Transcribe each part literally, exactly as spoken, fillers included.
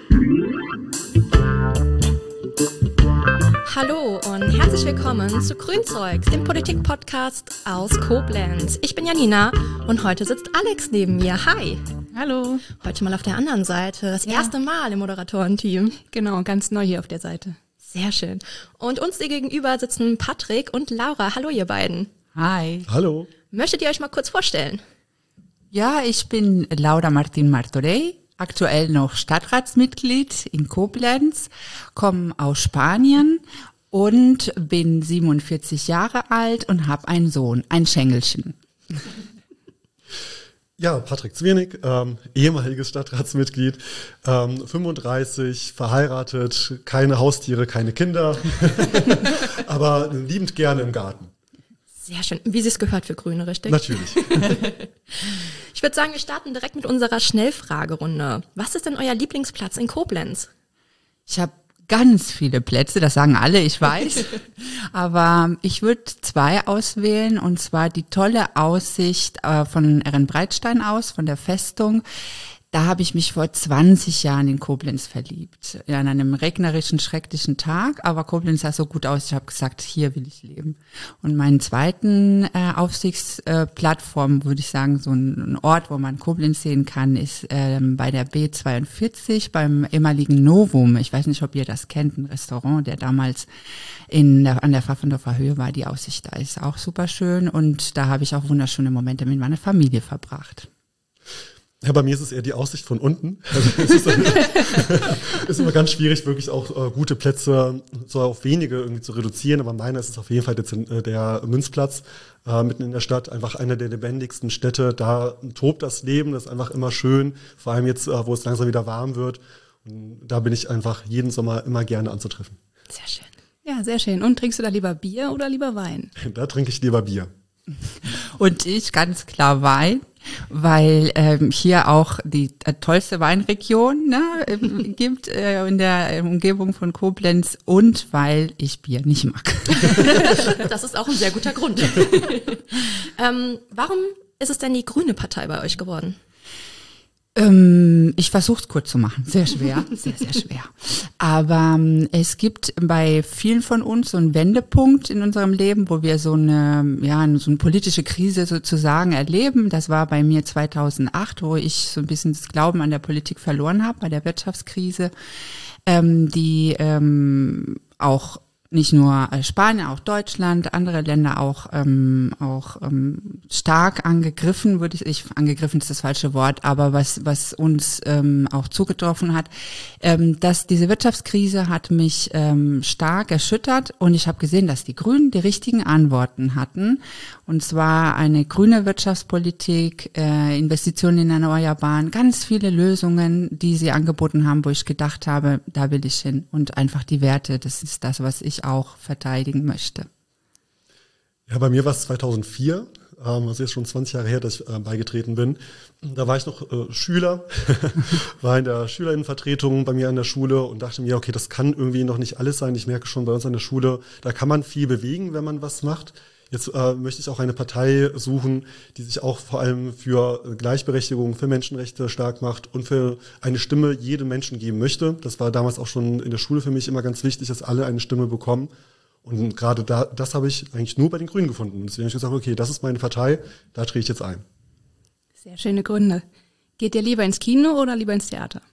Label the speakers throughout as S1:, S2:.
S1: Hallo und herzlich willkommen zu Grünzeug, dem Politik-Podcast aus Koblenz. Ich bin Janina und heute sitzt Alex neben mir. Hi.
S2: Hallo.
S1: Heute mal auf der anderen Seite, das ja. erste Mal im Moderatorenteam.
S2: Genau, ganz neu hier auf der Seite.
S1: Sehr schön. Und uns hier gegenüber sitzen Patrick und Laura. Hallo ihr beiden.
S3: Hi.
S4: Hallo.
S1: Möchtet ihr euch mal kurz vorstellen?
S3: Ja, ich bin Laura Martín Martorell, aktuell noch Stadtratsmitglied in Koblenz, komme aus Spanien und bin siebenundvierzig Jahre alt und habe einen Sohn, ein Schengelchen.
S4: Ja, Patrick Zwirnig, ähm, ehemaliges Stadtratsmitglied, ähm, fünfunddreißig, verheiratet, keine Haustiere, keine Kinder, aber liebend gerne im Garten.
S1: Sehr schön, wie sie es gehört für Grüne, richtig?
S4: Natürlich.
S1: Ich würde sagen, wir starten direkt mit unserer Schnellfragerunde. Was ist denn euer Lieblingsplatz in Koblenz?
S3: Ich habe ganz viele Plätze, das sagen alle, ich weiß. Aber ich würde zwei auswählen, und zwar die tolle Aussicht äh, von Ehrenbreitstein aus, von der Festung. Da habe ich mich vor zwanzig Jahren in Koblenz verliebt. An einem regnerischen, schrecklichen Tag, aber Koblenz sah so gut aus, ich habe gesagt, hier will ich leben. Und meinen zweiten äh, Aufsichtsplattform, äh, würde ich sagen, so ein, ein Ort, wo man Koblenz sehen kann, ist ähm, bei der B zweiundvierzig, beim ehemaligen Novum. Ich weiß nicht, ob ihr das kennt, ein Restaurant, der damals in der, an der Pfaffendorfer Höhe war. Die Aussicht da ist auch super schön und da habe ich auch wunderschöne Momente mit meiner Familie verbracht.
S4: Ja, bei mir ist es eher die Aussicht von unten. Also es ist, ist immer ganz schwierig, wirklich auch äh, gute Plätze so auf wenige irgendwie zu reduzieren. Aber meiner ist es auf jeden Fall der, der Münzplatz äh, mitten in der Stadt. Einfach einer der lebendigsten Städte. Da tobt das Leben, das ist einfach immer schön. Vor allem jetzt, äh, wo es langsam wieder warm wird. Und da bin ich einfach jeden Sommer immer gerne anzutreffen.
S1: Sehr schön.
S2: Ja, sehr schön. Und trinkst du da lieber Bier oder lieber Wein?
S4: Da trinke ich lieber Bier.
S3: Und ich ganz klar Wein, weil ähm, hier auch die äh, tollste Weinregion ne, ähm, gibt äh, in der äh, Umgebung von Koblenz und weil ich Bier nicht mag.
S1: Das ist auch ein sehr guter Grund. ähm, warum ist es denn die Grüne Partei bei euch geworden?
S3: Ähm, ich versuche es kurz zu machen. Sehr schwer, sehr, sehr schwer. Aber ähm, es gibt bei vielen von uns so einen Wendepunkt in unserem Leben, wo wir so eine, ja, so eine politische Krise sozusagen erleben. Das war bei mir zweitausendacht, wo ich so ein bisschen das Glauben an der Politik verloren habe, bei der Wirtschaftskrise, ähm, die ähm, auch nicht nur Spanien, auch Deutschland, andere Länder auch ähm, auch ähm, stark angegriffen, würde ich, ich angegriffen ist das falsche Wort, aber was was uns ähm, auch zugetroffen hat, ähm, dass diese Wirtschaftskrise hat mich ähm, stark erschüttert und ich habe gesehen, dass die Grünen die richtigen Antworten hatten, und zwar eine grüne Wirtschaftspolitik, äh, Investitionen in Erneuerbaren, ganz viele Lösungen, die sie angeboten haben, wo ich gedacht habe, da will ich hin, und einfach die Werte, das ist das, was ich auch verteidigen möchte.
S4: Ja, bei mir war es zweitausendvier, ähm, das ist jetzt schon zwanzig Jahre her, dass ich äh, beigetreten bin. Da war ich noch äh, Schüler, war in der Schülerinnenvertretung bei mir an der Schule und dachte mir, okay, das kann irgendwie noch nicht alles sein. Ich merke schon bei uns an der Schule, da kann man viel bewegen, wenn man was macht. Jetzt äh, möchte ich auch eine Partei suchen, die sich auch vor allem für Gleichberechtigung, für Menschenrechte stark macht und für eine Stimme jedem Menschen geben möchte. Das war damals auch schon in der Schule für mich immer ganz wichtig, dass alle eine Stimme bekommen. Und gerade da, das habe ich eigentlich nur bei den Grünen gefunden. Und deswegen habe ich gesagt, okay, das ist meine Partei, da trete ich jetzt ein.
S2: Sehr schöne Gründe. Geht ihr lieber ins Kino oder lieber ins Theater?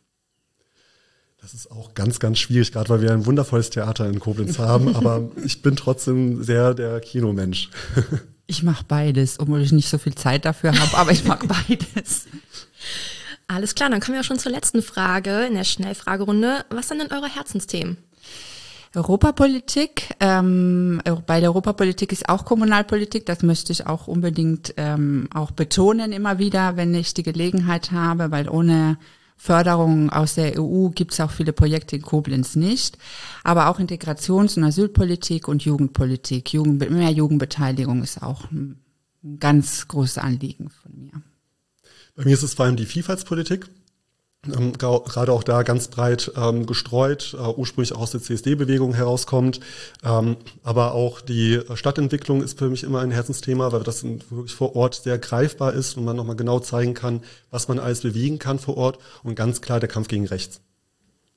S4: Das ist auch ganz, ganz schwierig, gerade weil wir ein wundervolles Theater in Koblenz haben, aber ich bin trotzdem sehr der Kinomensch.
S3: Ich mache beides, obwohl ich nicht so viel Zeit dafür habe, aber ich mag beides.
S1: Alles klar, dann kommen wir auch schon zur letzten Frage in der Schnellfragerunde. Was sind denn eure Herzensthemen?
S3: Europapolitik, ähm, bei der Europapolitik ist auch Kommunalpolitik, das möchte ich auch unbedingt ähm, auch betonen immer wieder, wenn ich die Gelegenheit habe, weil ohne Förderung aus der E U gibt es auch viele Projekte in Koblenz nicht, aber auch Integrations- und Asylpolitik und Jugendpolitik, Jugend, mehr Jugendbeteiligung ist auch ein, ein ganz großes Anliegen von mir.
S4: Bei mir ist es vor allem die Vielfaltspolitik. Ähm, gerade auch da ganz breit ähm, gestreut, äh, ursprünglich auch aus der C S D-Bewegung herauskommt. Ähm, aber auch die Stadtentwicklung ist für mich immer ein Herzensthema, weil das wirklich vor Ort sehr greifbar ist und man nochmal genau zeigen kann, was man alles bewegen kann vor Ort, und ganz klar der Kampf gegen rechts.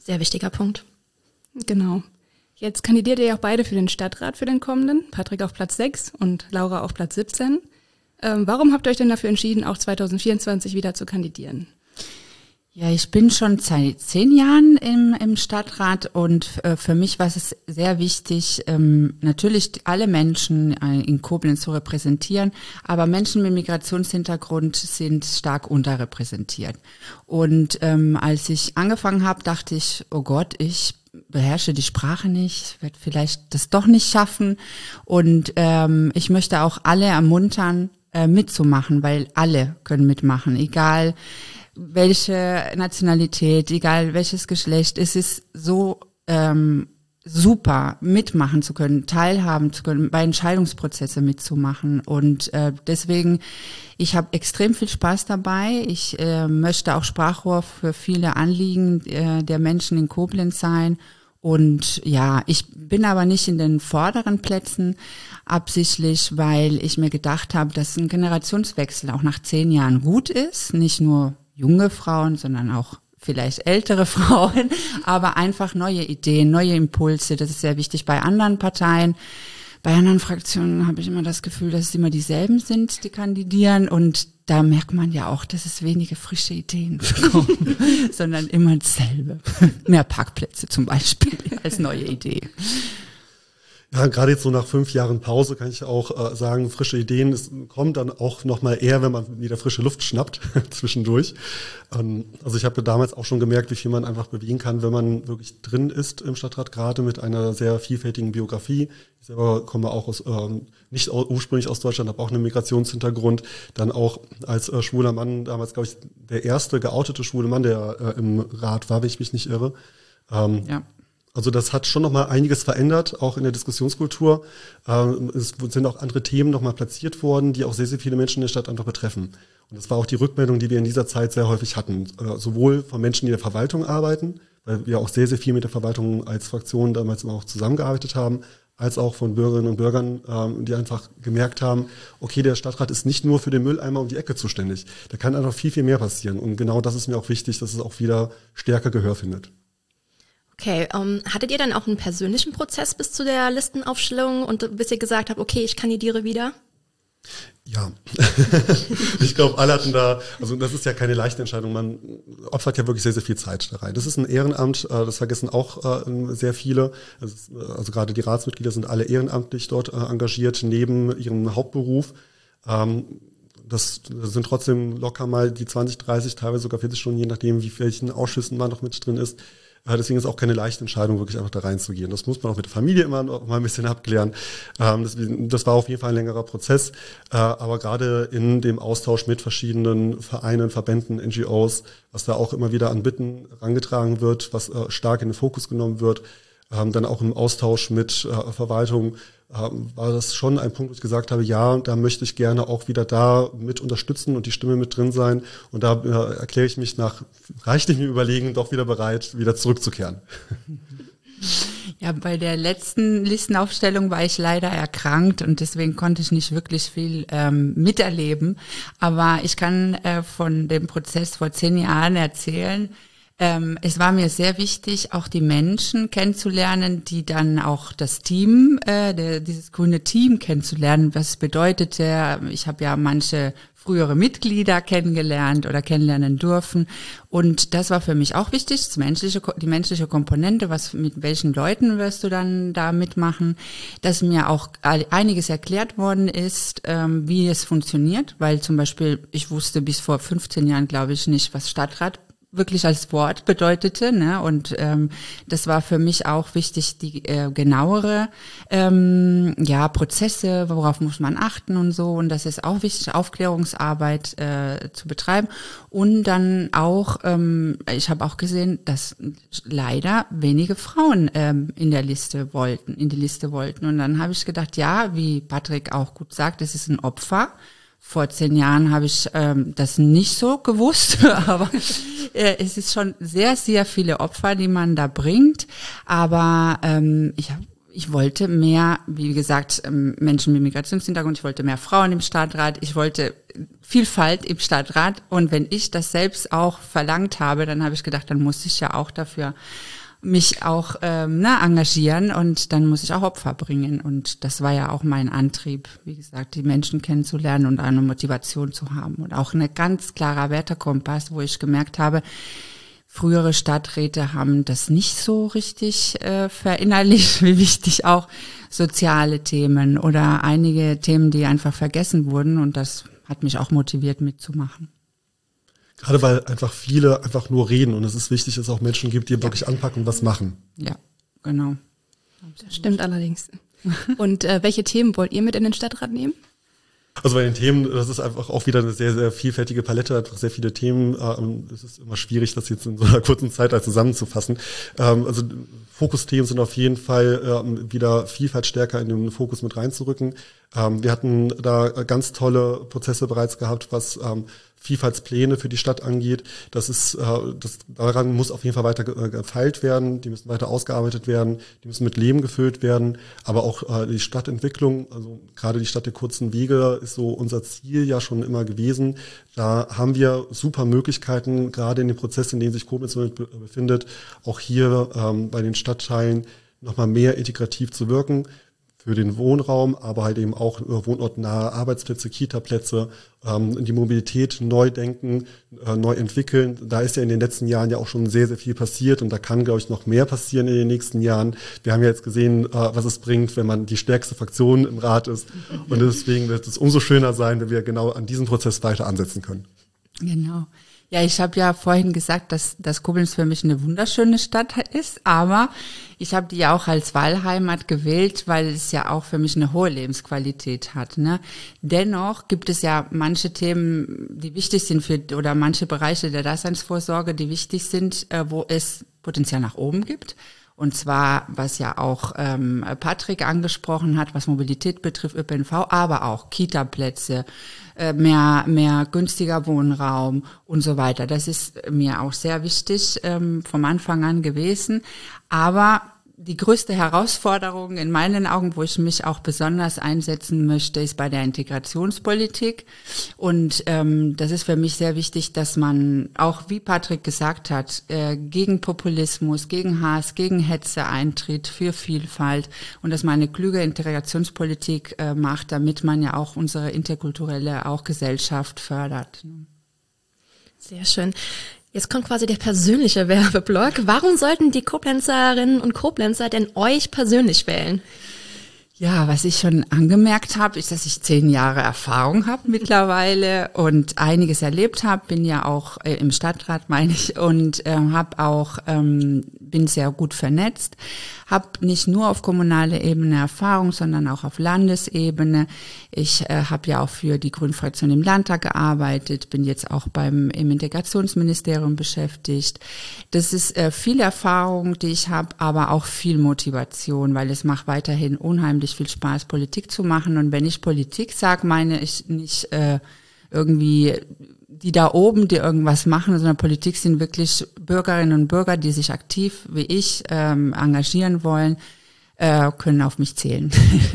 S1: Sehr wichtiger Punkt.
S2: Genau. Jetzt kandidiert ihr ja auch beide für den Stadtrat für den kommenden. Patrick auf Platz sechs und Laura auf Platz siebzehn. Ähm, warum habt ihr euch denn dafür entschieden, auch zwanzig vierundzwanzig wieder zu kandidieren?
S3: Ja, ich bin schon seit zehn Jahren im, im Stadtrat und äh, für mich war es sehr wichtig, ähm, natürlich alle Menschen äh, in Koblenz zu repräsentieren, aber Menschen mit Migrationshintergrund sind stark unterrepräsentiert. Und ähm, als ich angefangen habe, dachte ich, oh Gott, ich beherrsche die Sprache nicht, werde vielleicht das doch nicht schaffen. Und ähm, ich möchte auch alle ermuntern, äh, mitzumachen, weil alle können mitmachen, egal welche Nationalität, egal welches Geschlecht. Es ist so ähm, super, mitmachen zu können, teilhaben zu können, bei Entscheidungsprozessen mitzumachen. Und äh, deswegen, ich habe extrem viel Spaß dabei. Ich äh, möchte auch Sprachrohr für viele Anliegen äh, der Menschen in Koblenz sein. Und ja, ich bin aber nicht in den vorderen Plätzen absichtlich, weil ich mir gedacht habe, dass ein Generationswechsel auch nach zehn Jahren gut ist. Nicht nur junge Frauen, sondern auch vielleicht ältere Frauen, aber einfach neue Ideen, neue Impulse. Das ist sehr wichtig bei anderen Parteien. Bei anderen Fraktionen habe ich immer das Gefühl, dass es immer dieselben sind, die kandidieren. Und da merkt man ja auch, dass es wenige frische Ideen bekommen, sondern immer dasselbe. Mehr Parkplätze zum Beispiel als neue Idee.
S4: Ja, gerade jetzt so nach fünf Jahren Pause kann ich auch äh, sagen, frische Ideen, es kommen dann auch nochmal eher, wenn man wieder frische Luft schnappt zwischendurch. Ähm, also ich habe damals auch schon gemerkt, wie viel man einfach bewegen kann, wenn man wirklich drin ist im Stadtrat, gerade mit einer sehr vielfältigen Biografie. Ich selber komme auch aus, ähm, nicht ursprünglich aus Deutschland, habe auch einen Migrationshintergrund. Dann auch als äh, schwuler Mann, damals glaube ich der erste geoutete schwule Mann, der äh, im Rat war, wenn ich mich nicht irre. Ähm, ja. Also das hat schon nochmal einiges verändert, auch in der Diskussionskultur. Es sind auch andere Themen nochmal platziert worden, die auch sehr, sehr viele Menschen in der Stadt einfach betreffen. Und das war auch die Rückmeldung, die wir in dieser Zeit sehr häufig hatten. Sowohl von Menschen, die in der Verwaltung arbeiten, weil wir auch sehr, sehr viel mit der Verwaltung als Fraktion damals auch zusammengearbeitet haben, als auch von Bürgerinnen und Bürgern, die einfach gemerkt haben, okay, der Stadtrat ist nicht nur für den Mülleimer um die Ecke zuständig. Da kann einfach viel, viel mehr passieren. Und genau das ist mir auch wichtig, dass es auch wieder stärker Gehör findet.
S1: Okay, um, hattet ihr dann auch einen persönlichen Prozess bis zu der Listenaufstellung und bis ihr gesagt habt, okay, ich kandidiere wieder?
S4: Ja, ich glaube, alle hatten da, also das ist ja keine leichte Entscheidung, man opfert ja wirklich sehr, sehr viel Zeit da rein. Das ist ein Ehrenamt, das vergessen auch sehr viele, also gerade die Ratsmitglieder sind alle ehrenamtlich dort engagiert, neben ihrem Hauptberuf. Das sind trotzdem locker mal die zwanzig, dreißig, teilweise sogar vierzig Stunden, je nachdem, wie welchen Ausschüssen man noch mit drin ist. Deswegen ist auch keine leichte Entscheidung, wirklich einfach da reinzugehen. Das muss man auch mit der Familie immer noch mal ein bisschen abklären. Das, das war auf jeden Fall ein längerer Prozess. Aber gerade in dem Austausch mit verschiedenen Vereinen, Verbänden, N G Os, was da auch immer wieder an Bitten herangetragen wird, was stark in den Fokus genommen wird, dann auch im Austausch mit Verwaltung, war das schon ein Punkt, wo ich gesagt habe, ja, da möchte ich gerne auch wieder da mit unterstützen und die Stimme mit drin sein. Und da äh, erkläre ich mich nach reichlichem Überlegen doch wieder bereit, wieder zurückzukehren.
S3: Ja, bei der letzten Listenaufstellung war ich leider erkrankt und deswegen konnte ich nicht wirklich viel ähm, miterleben. Aber ich kann äh, von dem Prozess vor zehn Jahren erzählen. Ähm, es war mir sehr wichtig, auch die Menschen kennenzulernen, die dann auch das Team, äh, der, dieses grüne Team kennenzulernen. Was bedeutete, ich habe ja manche frühere Mitglieder kennengelernt oder kennenlernen dürfen. Und das war für mich auch wichtig, das menschliche, die menschliche Komponente, was mit welchen Leuten wirst du dann da mitmachen, dass mir auch einiges erklärt worden ist, ähm, wie es funktioniert, weil zum Beispiel ich wusste bis vor fünfzehn Jahren, glaube ich, nicht, was Stadtrat wirklich als Wort bedeutete, ne? Und ähm, das war für mich auch wichtig, die äh, genauere ähm, ja Prozesse, worauf muss man achten und so. Und das ist auch wichtig, Aufklärungsarbeit äh, zu betreiben. Und dann auch, ähm, ich habe auch gesehen, dass leider wenige Frauen ähm, in der Liste wollten, in die Liste wollten. Und dann habe ich gedacht, ja, wie Patrick auch gut sagt, es ist ein Opfer. Vor zehn Jahren habe ich ähm, das nicht so gewusst, aber äh, es ist schon sehr, sehr viele Opfer, die man da bringt. Aber ähm, ich, Ich wollte mehr, wie gesagt, Menschen mit Migrationshintergrund, ich wollte mehr Frauen im Stadtrat, ich wollte Vielfalt im Stadtrat und wenn ich das selbst auch verlangt habe, dann habe ich gedacht, dann muss ich ja auch dafür mich auch ähm, na, engagieren und dann muss ich auch Opfer bringen und das war ja auch mein Antrieb, wie gesagt, die Menschen kennenzulernen und eine Motivation zu haben und auch eine ganz klarer Wertekompass, wo ich gemerkt habe, frühere Stadträte haben das nicht so richtig äh, verinnerlicht, wie wichtig auch soziale Themen oder einige Themen, die einfach vergessen wurden und das hat mich auch motiviert mitzumachen.
S4: Gerade weil einfach viele einfach nur reden und es ist wichtig, dass es auch Menschen gibt, die ja. wirklich anpacken und was machen.
S3: Ja, genau.
S2: Das stimmt allerdings. Und äh, welche Themen wollt ihr mit in den Stadtrat nehmen?
S4: Also bei den Themen, das ist einfach auch wieder eine sehr, sehr vielfältige Palette, einfach sehr viele Themen. Es ist immer schwierig, das jetzt in so einer kurzen Zeit zusammenzufassen. Also Fokusthemen sind auf jeden Fall wieder Vielfalt stärker in den Fokus mit reinzurücken. Wir hatten da ganz tolle Prozesse bereits gehabt, was Vielfaltspläne für die Stadt angeht. Das ist, das, daran muss auf jeden Fall weiter gefeilt werden. Die müssen weiter ausgearbeitet werden. Die müssen mit Leben gefüllt werden. Aber auch die Stadtentwicklung, also gerade die Stadt der kurzen Wege ist so unser Ziel ja schon immer gewesen. Da haben wir super Möglichkeiten, gerade in dem Prozess, in dem sich Koblenz befindet, auch hier ähm, bei den Stadtteilen nochmal mehr integrativ zu wirken. Für den Wohnraum, aber halt eben auch wohnortnahe Arbeitsplätze, Kita-Plätze, ähm, die Mobilität neu denken, äh, neu entwickeln. Da ist ja in den letzten Jahren ja auch schon sehr, sehr viel passiert und da kann, glaube ich, noch mehr passieren in den nächsten Jahren. Wir haben ja jetzt gesehen, äh, was es bringt, wenn man die stärkste Fraktion im Rat ist und deswegen wird es umso schöner sein, wenn wir genau an diesem Prozess weiter ansetzen können.
S3: Genau. Ja, ich habe ja vorhin gesagt, dass, dass Koblenz für mich eine wunderschöne Stadt ist, aber ich habe die ja auch als Wahlheimat gewählt, weil es ja auch für mich eine hohe Lebensqualität hat. Ne? Dennoch gibt es ja manche Themen, die wichtig sind für oder manche Bereiche der Daseinsvorsorge, die wichtig sind, äh, wo es Potenzial nach oben gibt. Und zwar, was ja auch ähm, Patrick angesprochen hat, was Mobilität betrifft, Ö P N V, aber auch Kita-Plätze, äh, mehr mehr günstiger Wohnraum und so weiter. Das ist mir auch sehr wichtig ähm, vom Anfang an gewesen. Aber die größte Herausforderung in meinen Augen, wo ich mich auch besonders einsetzen möchte, ist bei der Integrationspolitik. Und ähm, das ist für mich sehr wichtig, dass man auch, wie Patrick gesagt hat, äh, gegen Populismus, gegen Hass, gegen Hetze eintritt, für Vielfalt und dass man eine kluge Integrationspolitik äh, macht, damit man ja auch unsere interkulturelle auch Gesellschaft fördert.
S1: Sehr schön. Jetzt kommt quasi der persönliche Werbeblock. Warum sollten die Koblenzerinnen und Koblenzer denn euch persönlich wählen?
S3: Ja, was ich schon angemerkt habe, ist, dass ich zehn Jahre Erfahrung habe mittlerweile und einiges erlebt habe. Bin ja auch äh, im Stadtrat, meine ich, und äh, habe auch ähm, bin sehr gut vernetzt. Habe nicht nur auf kommunaler Ebene Erfahrung, sondern auch auf Landesebene. Ich äh, habe ja auch für die Grünen-Fraktion im Landtag gearbeitet, bin jetzt auch beim im Integrationsministerium beschäftigt. Das ist äh, viel Erfahrung, die ich habe, aber auch viel Motivation, weil es macht weiterhin unheimlich viel Spaß, Politik zu machen. Und wenn ich Politik sage, meine ich nicht äh, irgendwie die da oben, die irgendwas machen, sondern Politik sind wirklich Bürgerinnen und Bürger, die sich aktiv wie ich ähm, engagieren wollen, äh, können auf mich zählen.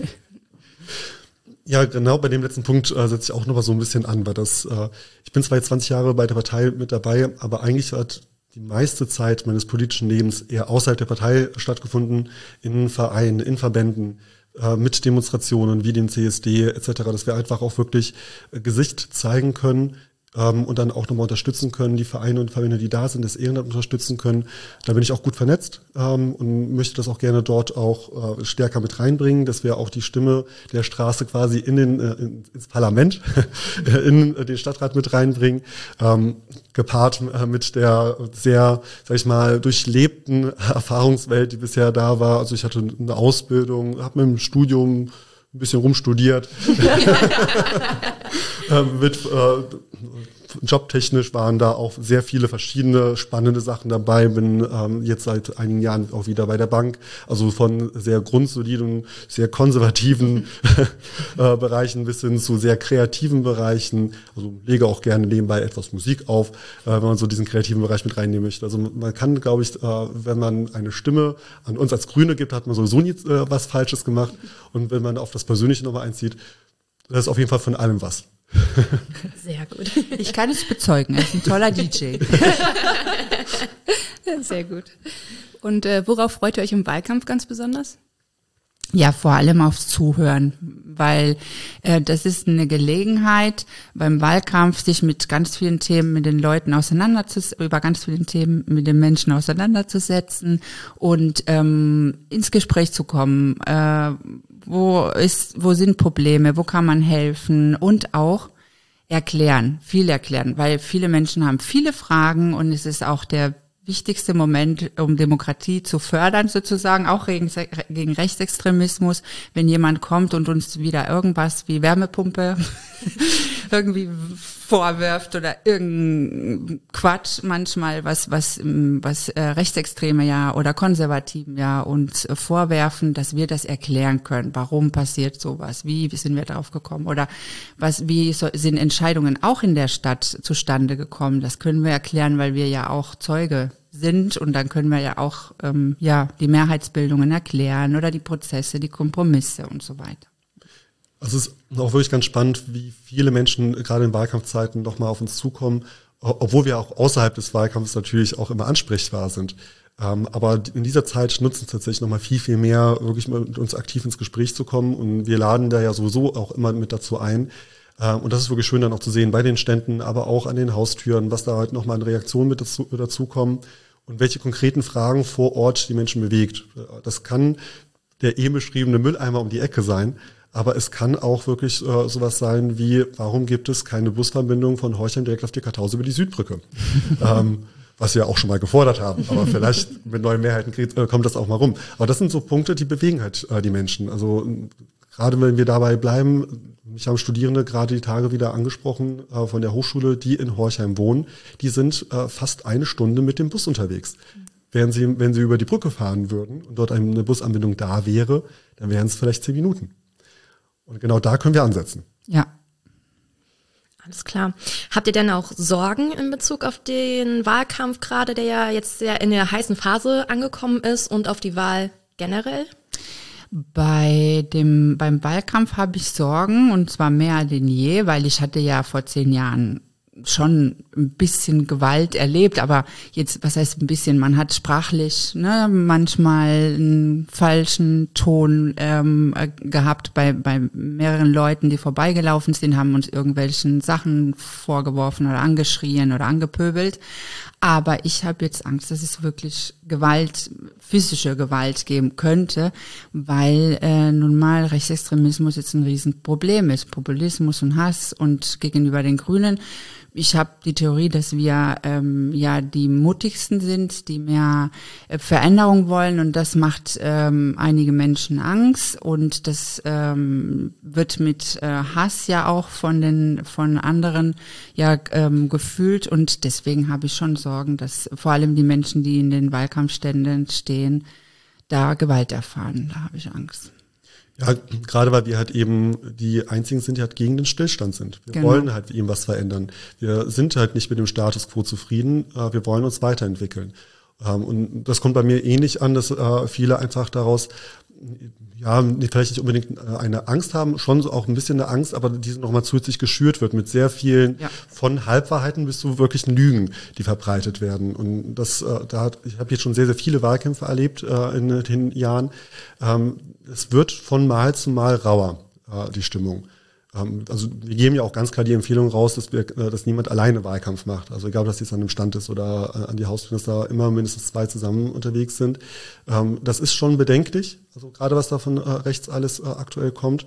S4: Ja, genau, bei dem letzten Punkt äh, setze ich auch noch mal so ein bisschen an, weil das, äh, ich bin zwar jetzt zwanzig Jahre bei der Partei mit dabei, aber eigentlich hat die meiste Zeit meines politischen Lebens eher außerhalb der Partei stattgefunden, in Vereinen, in Verbänden, mit Demonstrationen wie dem C S D et cetera, dass wir einfach auch wirklich Gesicht zeigen können ähm, und dann auch nochmal unterstützen können, die Vereine und Verbände, die da sind, das Ehrenamt unterstützen können. Da bin ich auch gut vernetzt ähm, und möchte das auch gerne dort auch äh, stärker mit reinbringen, dass wir auch die Stimme der Straße quasi in den äh, in, ins Parlament, in den Stadtrat mit reinbringen, ähm, gepaart äh, mit der sehr, sag ich mal, durchlebten Erfahrungswelt, die bisher da war. Also ich hatte eine Ausbildung, habe mit dem Studium ein bisschen rumstudiert, äh, mit äh, jobtechnisch waren da auch sehr viele verschiedene spannende Sachen dabei. Bin ähm, jetzt seit einigen Jahren auch wieder bei der Bank, also von sehr grundsoliden, sehr konservativen äh, Bereichen bis hin zu sehr kreativen Bereichen. Also lege auch gerne nebenbei etwas Musik auf, äh, wenn man so diesen kreativen Bereich mit reinnehmen möchte. Also man kann, glaube ich, äh, wenn man eine Stimme an uns als Grüne gibt, hat man sowieso nie äh, was Falsches gemacht. Und wenn man auf das Persönliche nochmal einzieht, das ist auf jeden Fall von allem was.
S1: Sehr gut.
S3: Ich kann es bezeugen, er ist ein toller D J.
S2: Sehr gut. Und äh, worauf freut ihr euch im Wahlkampf ganz besonders?
S3: Ja, vor allem aufs Zuhören, weil äh, das ist eine Gelegenheit, beim Wahlkampf sich mit ganz vielen Themen mit den Leuten auseinanderzusetzen, über ganz vielen Themen mit den Menschen auseinanderzusetzen und ähm, ins Gespräch zu kommen. Äh, wo ist, wo sind Probleme, wo kann man helfen und auch erklären, viel erklären, weil viele Menschen haben viele Fragen und es ist auch der wichtigste Moment, um Demokratie zu fördern, sozusagen, auch gegen, gegen Rechtsextremismus, wenn jemand kommt und uns wieder irgendwas wie Wärmepumpe irgendwie vorwirft oder irgendein Quatsch manchmal, was was was äh, Rechtsextreme ja oder Konservativen ja uns äh, vorwerfen, dass wir das erklären können. Warum passiert sowas? Wie, wie sind wir darauf gekommen? Oder was? Wie so, sind Entscheidungen auch in der Stadt zustande gekommen? Das können wir erklären, weil wir ja auch Zeuge sind und dann können wir ja auch ähm, ja die Mehrheitsbildungen erklären oder die Prozesse, die Kompromisse und so weiter.
S4: Also es ist auch wirklich ganz spannend, wie viele Menschen gerade in Wahlkampfzeiten nochmal auf uns zukommen, obwohl wir auch außerhalb des Wahlkampfs natürlich auch immer ansprechbar sind. Ähm, aber in dieser Zeit nutzen es tatsächlich nochmal viel, viel mehr, wirklich mal mit uns aktiv ins Gespräch zu kommen. Und wir laden da ja sowieso auch immer mit dazu ein. Ähm, und das ist wirklich schön dann auch zu sehen bei den Ständen, aber auch an den Haustüren, was da halt nochmal an Reaktionen mit dazu, dazu kommen und welche konkreten Fragen vor Ort die Menschen bewegt. Das kann der eben beschriebene Mülleimer um die Ecke sein. Aber es kann auch wirklich äh, sowas sein wie, warum gibt es keine Busverbindung von Horchheim direkt auf die Kartause über die Südbrücke? ähm, was wir auch schon mal gefordert haben. Aber vielleicht mit neuen Mehrheiten kriegt, äh, kommt das auch mal rum. Aber das sind so Punkte, die bewegen halt äh, die Menschen. Also gerade wenn wir dabei bleiben, mich haben Studierende gerade die Tage wieder angesprochen äh, von der Hochschule, die in Horchheim wohnen, die sind äh, fast eine Stunde mit dem Bus unterwegs. Während sie, wenn sie über die Brücke fahren würden und dort eine Busanbindung da wäre, dann wären es vielleicht zehn Minuten. Und genau da können wir ansetzen.
S3: Ja.
S1: Alles klar. Habt ihr denn auch Sorgen in Bezug auf den Wahlkampf gerade, der ja jetzt sehr in der heißen Phase angekommen ist und auf die Wahl generell?
S3: Bei dem, beim Wahlkampf habe ich Sorgen und zwar mehr denn je, weil ich hatte ja vor zehn Jahren schon ein bisschen Gewalt erlebt, aber jetzt, was heißt ein bisschen, man hat sprachlich ne, manchmal einen falschen Ton ähm, gehabt bei, bei mehreren Leuten, die vorbeigelaufen sind, haben uns irgendwelchen Sachen vorgeworfen oder angeschrien oder angepöbelt. Aber ich habe jetzt Angst, dass es wirklich Gewalt, physische Gewalt geben könnte, weil äh, nun mal Rechtsextremismus jetzt ein Riesenproblem ist, Populismus und Hass und gegenüber den Grünen. Ich habe die Theorie, dass wir ähm, ja die mutigsten sind, die mehr äh, Veränderung wollen und das macht ähm, einige Menschen Angst und das ähm, wird mit äh, Hass ja auch von den von anderen ja ähm, gefühlt und deswegen habe ich schon Sorgen, dass vor allem die Menschen, die in den Wahlkampfständen stehen, da Gewalt erfahren. Da habe ich Angst.
S4: Ja, gerade weil wir halt eben die einzigen sind, die halt gegen den Stillstand sind. Wir genau. wollen halt eben was verändern. Wir sind halt nicht mit dem Status quo zufrieden. Wir wollen uns weiterentwickeln. Und das kommt bei mir ähnlich an, dass viele einfach daraus, ja, vielleicht nicht unbedingt eine Angst haben, schon auch ein bisschen eine Angst, aber diese nochmal zusätzlich geschürt wird mit sehr vielen ja. von Halbwahrheiten bis zu wirklichen Lügen, die verbreitet werden. Und das, da hat, ich habe jetzt schon sehr, sehr viele Wahlkämpfe erlebt in den Jahren. Es wird von Mal zu Mal rauer, die Stimmung. Also wir geben ja auch ganz klar die Empfehlung raus, dass wir, dass niemand alleine Wahlkampf macht. Also egal, ob das jetzt an einem Stand ist oder an die Haustür, dass da immer mindestens zwei zusammen unterwegs sind. Das ist schon bedenklich, also gerade was da von rechts alles aktuell kommt.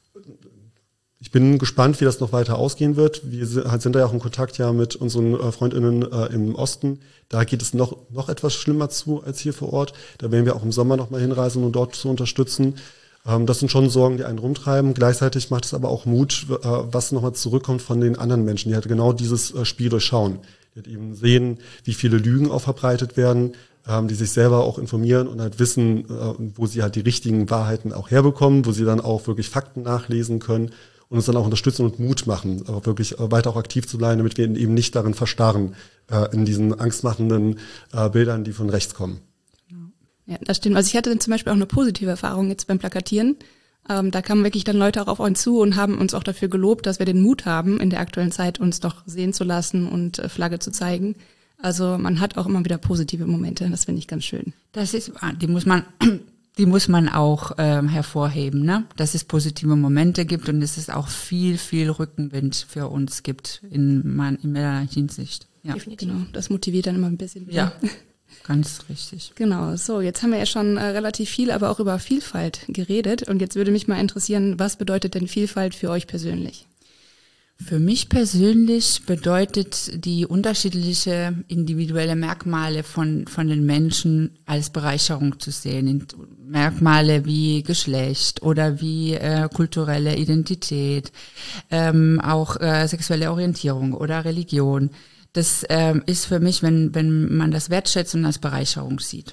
S4: Ich bin gespannt, wie das noch weiter ausgehen wird. Wir sind da ja auch in Kontakt ja mit unseren FreundInnen im Osten. Da geht es noch, noch etwas schlimmer zu als hier vor Ort. Da werden wir auch im Sommer noch mal hinreisen, um dort zu unterstützen. Ähm, das sind schon Sorgen, die einen rumtreiben. Gleichzeitig macht es aber auch Mut, äh, was nochmal zurückkommt von den anderen Menschen, die halt genau dieses äh, Spiel durchschauen. Die halt eben sehen, wie viele Lügen auch verbreitet werden, ähm, die sich selber auch informieren und halt wissen, äh, wo sie halt die richtigen Wahrheiten auch herbekommen, wo sie dann auch wirklich Fakten nachlesen können und uns dann auch unterstützen und Mut machen, auch wirklich äh, weiter auch aktiv zu bleiben, damit wir eben nicht darin verstarren, äh, in diesen angstmachenden äh, Bildern, die von rechts kommen.
S2: Ja, das stimmt. Also ich hatte zum Beispiel auch eine positive Erfahrung jetzt beim Plakatieren. Ähm, da kamen wirklich dann Leute auch auf uns zu und haben uns auch dafür gelobt, dass wir den Mut haben, in der aktuellen Zeit uns doch sehen zu lassen und äh, Flagge zu zeigen. Also man hat auch immer wieder positive Momente. Das finde ich ganz schön.
S3: Das ist, die muss man, die muss man auch ähm, hervorheben, ne? Dass es positive Momente gibt und dass es auch viel, viel Rückenwind für uns gibt in, man, in meiner Hinsicht. Ja,
S2: definitiv. Genau, das motiviert dann immer ein bisschen wieder.
S3: Ja. Ganz richtig.
S2: Genau, so jetzt haben wir ja schon äh, relativ viel, aber auch über Vielfalt geredet und jetzt würde mich mal interessieren, was bedeutet denn Vielfalt für euch persönlich?
S3: Für mich persönlich bedeutet die unterschiedliche individuelle Merkmale von von den Menschen als Bereicherung zu sehen. Merkmale wie Geschlecht oder wie äh, kulturelle Identität, ähm, auch äh, sexuelle Orientierung oder Religion. Das ähm, ist für mich, wenn wenn man das wertschätzt und als Bereicherung sieht.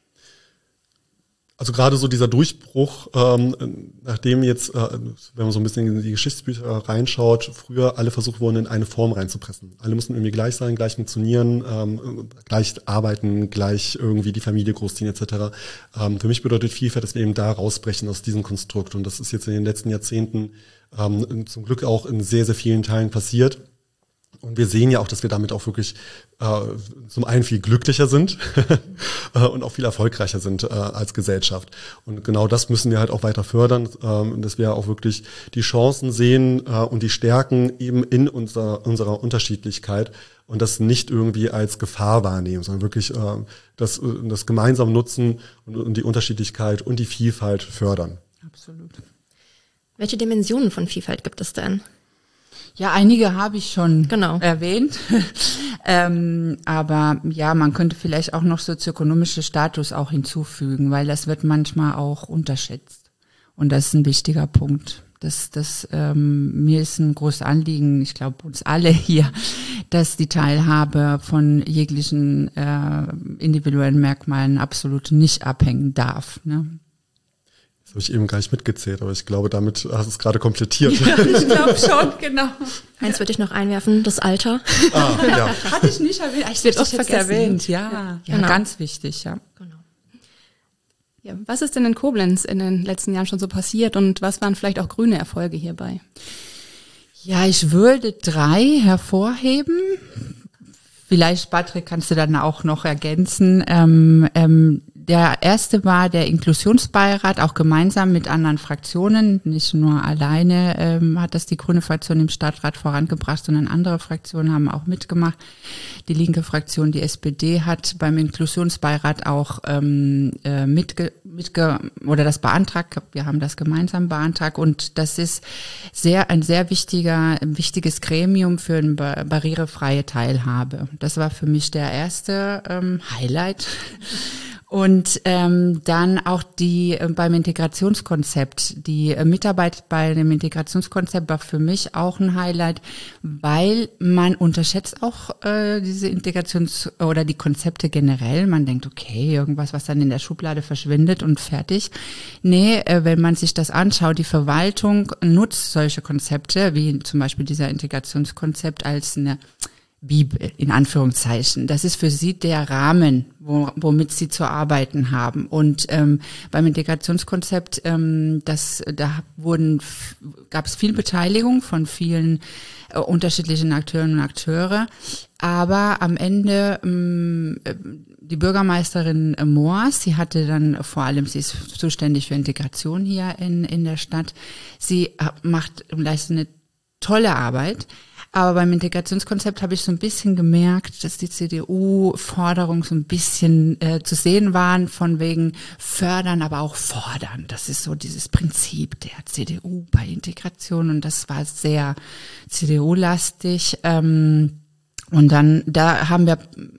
S4: Also gerade so dieser Durchbruch, ähm, nachdem jetzt, äh, wenn man so ein bisschen in die Geschichtsbücher reinschaut, früher alle versucht wurden, in eine Form reinzupressen. Alle mussten irgendwie gleich sein, gleich funktionieren, ähm, gleich arbeiten, gleich irgendwie die Familie großziehen et cetera. Ähm, für mich bedeutet Vielfalt, dass wir eben da rausbrechen aus diesem Konstrukt. Und das ist jetzt in den letzten Jahrzehnten ähm, zum Glück auch in sehr, sehr vielen Teilen passiert. Und wir sehen ja auch, dass wir damit auch wirklich äh, zum einen viel glücklicher sind und auch viel erfolgreicher sind äh, als Gesellschaft. Und genau das müssen wir halt auch weiter fördern, äh, dass wir auch wirklich die Chancen sehen äh, und die Stärken eben in unserer, unserer Unterschiedlichkeit und das nicht irgendwie als Gefahr wahrnehmen, sondern wirklich äh, das, das gemeinsam nutzen und, und die Unterschiedlichkeit und die Vielfalt fördern.
S3: Absolut.
S1: Welche Dimensionen von Vielfalt gibt es denn?
S3: Ja, einige habe ich schon
S1: genau.
S3: erwähnt. ähm, aber ja, man könnte vielleicht auch noch sozioökonomische Status auch hinzufügen, weil das wird manchmal auch unterschätzt. Und das ist ein wichtiger Punkt. Das, das ähm, mir ist ein großes Anliegen, ich glaube uns alle hier, dass die Teilhabe von jeglichen äh, individuellen Merkmalen absolut nicht abhängen darf, ne?
S4: Das habe ich eben gar nicht mitgezählt, aber ich glaube, damit hast du es gerade komplettiert.
S3: Ja, ich glaube schon, genau.
S1: Eins würde ich noch einwerfen, das Alter.
S4: Ah, ja.
S3: Hatte ich nicht erwähnt. Ich
S2: wird
S3: oft
S2: vergessen.
S3: erwähnt, ja. Ja,
S1: genau.
S3: Ganz wichtig, ja.
S1: Genau.
S2: Ja, was ist denn in Koblenz in den letzten Jahren schon so passiert und was waren vielleicht auch grüne Erfolge hierbei?
S3: Ja, ich würde drei hervorheben. Vielleicht, Patrick, kannst du dann auch noch ergänzen. Ähm, ähm, der erste war der Inklusionsbeirat, auch gemeinsam mit anderen Fraktionen. Nicht nur alleine ähm, hat das die grüne Fraktion im Stadtrat vorangebracht, sondern andere Fraktionen haben auch mitgemacht. Die linke Fraktion, die S P D, hat beim Inklusionsbeirat auch ähm, äh, mitge, mitge oder das beantragt. Wir haben das gemeinsam beantragt und das ist sehr ein sehr wichtiger, wichtiges Gremium für eine bar- barrierefreie Teilhabe. Das war für mich der erste ähm, Highlight. Und ähm, dann auch die äh, beim Integrationskonzept, die äh, Mitarbeit bei dem Integrationskonzept war für mich auch ein Highlight, weil man unterschätzt auch äh, diese Integrations- oder die Konzepte generell. Man denkt, okay, irgendwas, was dann in der Schublade verschwindet und fertig. Nee, äh, wenn man sich das anschaut, die Verwaltung nutzt solche Konzepte, wie zum Beispiel dieser Integrationskonzept als eine Bibel, in Anführungszeichen. Das ist für sie der Rahmen, wo, womit sie zu arbeiten haben. Und ähm, beim Integrationskonzept, ähm, das, da wurden, gab es viel Beteiligung von vielen äh, unterschiedlichen Akteurinnen und Akteure. Aber am Ende ähm, die Bürgermeisterin Moas, sie hatte dann vor allem, sie ist zuständig für Integration hier in in der Stadt. Sie macht und leistet eine tolle Arbeit. Aber beim Integrationskonzept habe ich so ein bisschen gemerkt, dass die C D U-Forderungen so ein bisschen äh, zu sehen waren, von wegen fördern, aber auch fordern. Das ist so dieses Prinzip der C D U bei Integration und das war sehr C D U-lastig. Ähm, und dann, da haben wir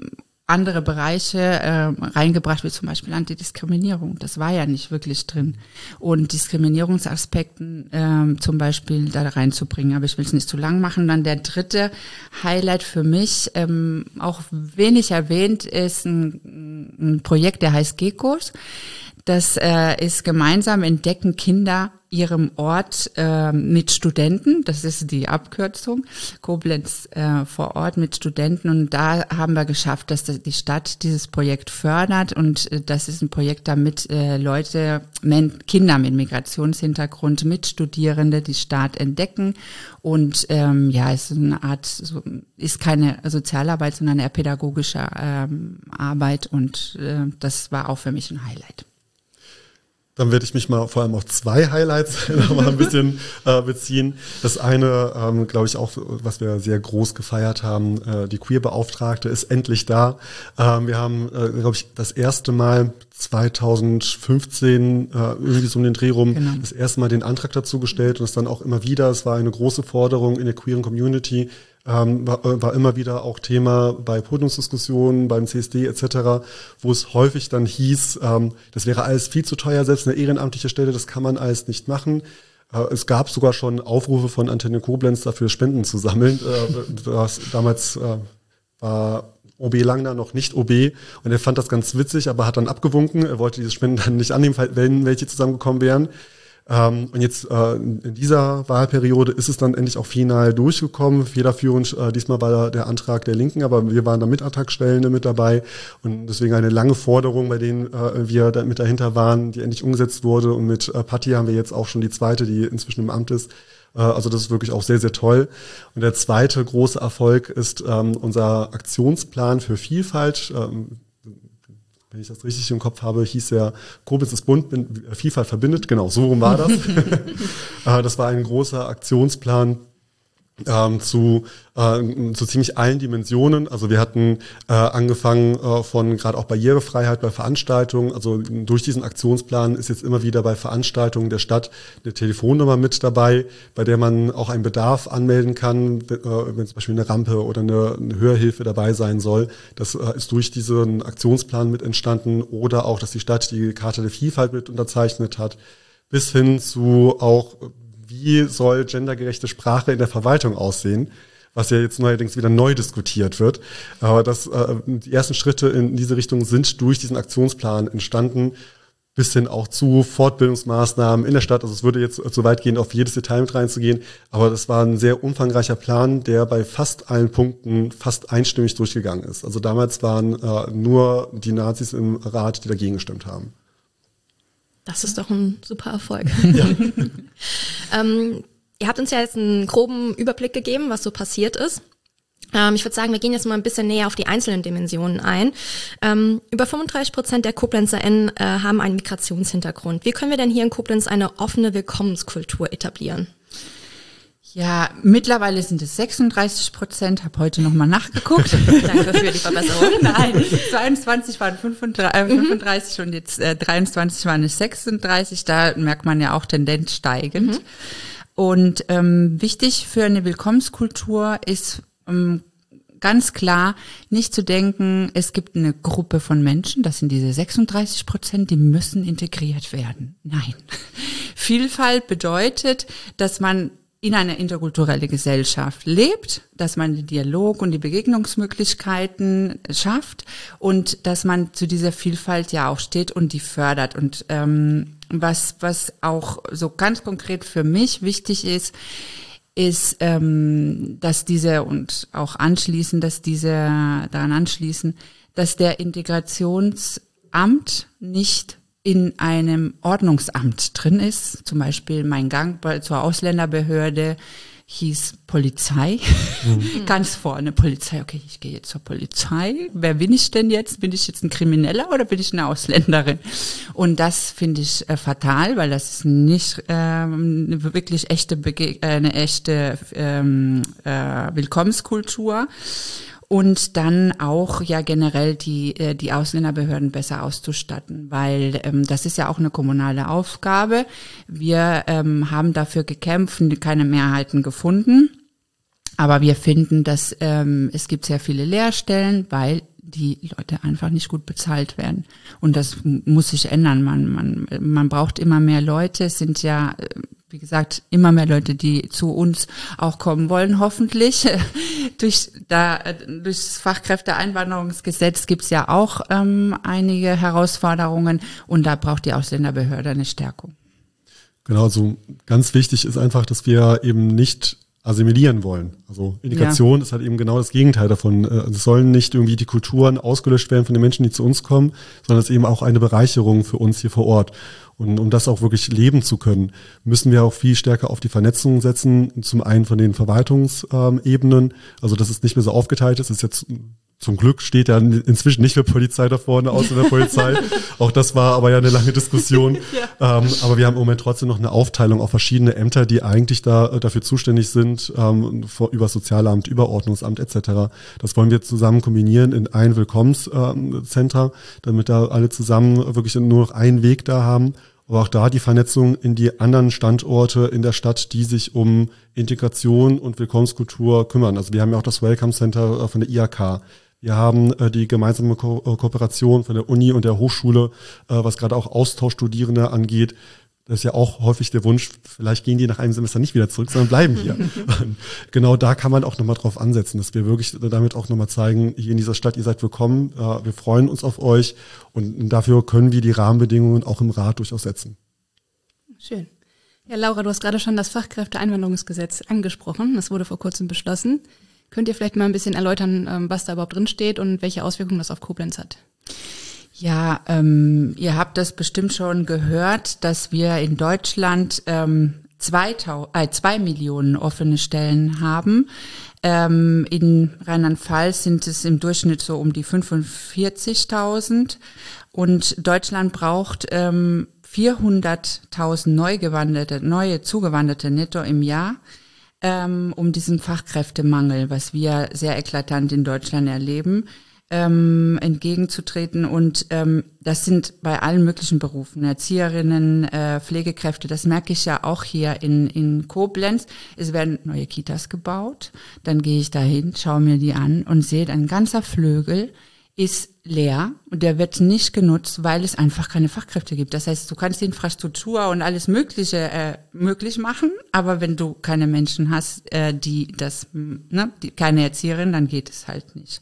S3: andere Bereiche äh, reingebracht, wie zum Beispiel Antidiskriminierung. Das war ja nicht wirklich drin. Und Diskriminierungsaspekten äh, zum Beispiel da reinzubringen. Aber ich will es nicht zu lang machen. Dann der dritte Highlight für mich, ähm, auch wenig erwähnt, ist ein, ein Projekt, der heißt GECOS. Das äh, ist gemeinsam entdecken Kinder ihrem Ort äh, mit Studenten. Das ist die Abkürzung. Koblenz äh, vor Ort mit Studenten. Und da haben wir geschafft, dass die Stadt dieses Projekt fördert. Und äh, das ist ein Projekt, damit äh, Leute, Men- Kinder mit Migrationshintergrund, Mitstudierende die Stadt entdecken. Und ähm, ja, es ist eine Art, so, ist keine Sozialarbeit, sondern eher pädagogische ähm, Arbeit. Und äh, das war auch für mich ein Highlight.
S4: Dann werde ich mich mal vor allem auf zwei Highlights noch mal ein bisschen äh, beziehen. Das eine, ähm, glaube ich auch, was wir sehr groß gefeiert haben, äh, die Queer-Beauftragte ist endlich da. Ähm, wir haben, äh, glaube ich, das erste Mal zweitausendfünfzehn, äh, irgendwie so um den Dreh rum, genau. das erste Mal den Antrag dazu gestellt und es dann auch immer wieder, es war eine große Forderung in der queeren Community, Ähm, war, war immer wieder auch Thema bei Podiumsdiskussionen, beim C S D et cetera, wo es häufig dann hieß, ähm, das wäre alles viel zu teuer, selbst eine ehrenamtliche Stelle, das kann man alles nicht machen. Äh, es gab sogar schon Aufrufe von Antenne Koblenz dafür, Spenden zu sammeln. Äh, das, damals äh, war O B Langner noch nicht O B und er fand das ganz witzig, aber hat dann abgewunken. Er wollte diese Spenden dann nicht annehmen, wenn welche zusammengekommen wären. Ähm, und jetzt äh, in dieser Wahlperiode ist es dann endlich auch final durchgekommen. Federführend äh, diesmal war der Antrag der Linken, aber wir waren da Mitantragstellende mit dabei und deswegen eine lange Forderung, bei denen äh, wir da mit dahinter waren, die endlich umgesetzt wurde. Und mit äh, Patti haben wir jetzt auch schon die zweite, die inzwischen im Amt ist. Äh, also das ist wirklich auch sehr, sehr toll. Und der zweite große Erfolg ist ähm, unser Aktionsplan für Vielfalt. Ähm, Wenn ich das richtig im Kopf habe, hieß der Koblenz ist bunt, Vielfalt verbindet. Genau, so rum war das. Das war ein großer Aktionsplan ähm, zu, äh, zu ziemlich allen Dimensionen. Also wir hatten äh, angefangen äh, von gerade auch Barrierefreiheit bei Veranstaltungen. Also durch diesen Aktionsplan ist jetzt immer wieder bei Veranstaltungen der Stadt eine Telefonnummer mit dabei, bei der man auch einen Bedarf anmelden kann, äh, wenn zum Beispiel eine Rampe oder eine, eine Hörhilfe dabei sein soll. Das äh, ist durch diesen Aktionsplan mit entstanden oder auch, dass die Stadt die Charta der Vielfalt mit unterzeichnet hat, bis hin zu auch wie soll gendergerechte Sprache in der Verwaltung aussehen, was ja jetzt neuerdings wieder neu diskutiert wird. Aber das, äh, die ersten Schritte in diese Richtung sind durch diesen Aktionsplan entstanden, bis hin auch zu Fortbildungsmaßnahmen in der Stadt. Also es würde jetzt zu weit gehen, auf jedes Detail mit reinzugehen, aber das war ein sehr umfangreicher Plan, der bei fast allen Punkten fast einstimmig durchgegangen ist. Also damals waren äh, nur die Nazis im Rat, die dagegen gestimmt haben.
S1: Das ist doch ein super Erfolg.
S4: Ja.
S1: ähm, ihr habt uns ja jetzt einen groben Überblick gegeben, was so passiert ist. Ähm, ich würde sagen, wir gehen jetzt mal ein bisschen näher auf die einzelnen Dimensionen ein. Ähm, über fünfunddreißig Prozent der KoblenzerInnen äh, haben einen Migrationshintergrund. Wie können wir denn hier in Koblenz eine offene Willkommenskultur etablieren?
S3: Ja, mittlerweile sind es sechsunddreißig Prozent, habe heute nochmal nachgeguckt.
S1: Danke für die Verbesserung.
S3: Nein, zweiundzwanzig waren fünfunddreißig, äh, fünfunddreißig mhm. und jetzt äh, dreiundzwanzig waren es sechsunddreißig, da merkt man ja auch Tendenz steigend. Mhm. Und ähm, wichtig für eine Willkommenskultur ist ähm, ganz klar, nicht zu denken, es gibt eine Gruppe von Menschen, das sind diese sechsunddreißig Prozent, die müssen integriert werden. Nein. Vielfalt bedeutet, dass man in einer interkulturellen Gesellschaft lebt, dass man den Dialog und die Begegnungsmöglichkeiten schafft und dass man zu dieser Vielfalt ja auch steht und die fördert. Und ähm, was was auch so ganz konkret für mich wichtig ist, ist, ähm, dass diese und auch anschließen, dass diese daran anschließen, dass der Integrationsamt nicht in einem Ordnungsamt drin ist. Zum Beispiel mein Gang bei, zur Ausländerbehörde hieß Polizei. Mhm. Ganz vorne Polizei. Okay, ich gehe jetzt zur Polizei. Wer bin ich denn jetzt? Bin ich jetzt ein Krimineller oder bin ich eine Ausländerin? Und das finde ich äh, fatal, weil das ist nicht ähm, eine wirklich echte, Bege- äh, eine echte ähm, äh, Willkommenskultur. Und dann auch ja generell die äh, die Ausländerbehörden besser auszustatten, weil ähm, das ist ja auch eine kommunale Aufgabe. Wir ähm, haben dafür gekämpft und keine Mehrheiten gefunden, aber wir finden, dass ähm, es gibt sehr viele Lehrstellen, weil die Leute einfach nicht gut bezahlt werden. Und das muss sich ändern. Man, man, man braucht immer mehr Leute. Es sind ja, wie gesagt, immer mehr Leute, die zu uns auch kommen wollen, hoffentlich. Durch, da, durch das Fachkräfteeinwanderungsgesetz gibt es ja auch ähm, einige Herausforderungen und da braucht die Ausländerbehörde eine Stärkung.
S4: Genau, also ganz wichtig ist einfach, dass wir eben nicht assimilieren wollen. Also Integration ja. ist halt eben genau das Gegenteil davon. Es sollen nicht irgendwie die Kulturen ausgelöscht werden von den Menschen, die zu uns kommen, sondern es ist eben auch eine Bereicherung für uns hier vor Ort. Und um das auch wirklich leben zu können, müssen wir auch viel stärker auf die Vernetzung setzen. Zum einen von den Verwaltungsebenen, also dass es nicht mehr so aufgeteilt ist. Es ist jetzt zum Glück steht ja inzwischen nicht mehr Polizei da vorne, außer der Polizei. Auch das war aber ja eine lange Diskussion. Ja. Ähm, aber wir haben im Moment trotzdem noch eine Aufteilung auf verschiedene Ämter, die eigentlich da dafür zuständig sind, ähm, vor, über Sozialamt, über Ordnungsamt et cetera. Das wollen wir zusammen kombinieren in ein Willkommenszentrum, damit da alle zusammen wirklich nur noch einen Weg da haben. Aber auch da die Vernetzung in die anderen Standorte in der Stadt, die sich um Integration und Willkommenskultur kümmern. Also wir haben ja auch das Welcome Center von der I H K. Wir haben äh, die gemeinsame Ko- Kooperation von der Uni und der Hochschule, äh, was gerade auch Austauschstudierende angeht. Das ist ja auch häufig der Wunsch, vielleicht gehen die nach einem Semester nicht wieder zurück, sondern bleiben hier. Genau da kann man auch nochmal drauf ansetzen, dass wir wirklich damit auch nochmal zeigen, hier in dieser Stadt, ihr seid willkommen, äh, wir freuen uns auf euch und dafür können wir die Rahmenbedingungen auch im Rat durchaus setzen.
S2: Schön. Ja, Laura, du hast gerade schon das Fachkräfteeinwanderungsgesetz angesprochen. Das wurde vor kurzem beschlossen. Könnt ihr vielleicht mal ein bisschen erläutern, was da überhaupt drin steht und welche Auswirkungen das auf Koblenz hat?
S3: Ja, ähm, ihr habt das bestimmt schon gehört, dass wir in Deutschland ähm, zwei, äh, zwei Millionen offene Stellen haben. Ähm, in Rheinland-Pfalz sind es im Durchschnitt so um die fünfundvierzigtausend und Deutschland braucht ähm, vierhunderttausend Neugewanderte, neue Zugewanderte netto im Jahr, ähm, um diesen Fachkräftemangel, was wir sehr eklatant in Deutschland erleben, ähm, entgegenzutreten. Und ähm, das sind bei allen möglichen Berufen, Erzieherinnen, äh, Pflegekräfte, das merke ich ja auch hier in, in Koblenz. Es werden neue Kitas gebaut, dann gehe ich dahin, schaue mir die an und sehe, ein ganzer Flügel ist leer und der wird nicht genutzt, weil es einfach keine Fachkräfte gibt. Das heißt, du kannst die Infrastruktur und alles Mögliche äh, möglich machen, aber wenn du keine Menschen hast, äh, die das, ne, die, keine Erzieherin, dann geht es halt nicht.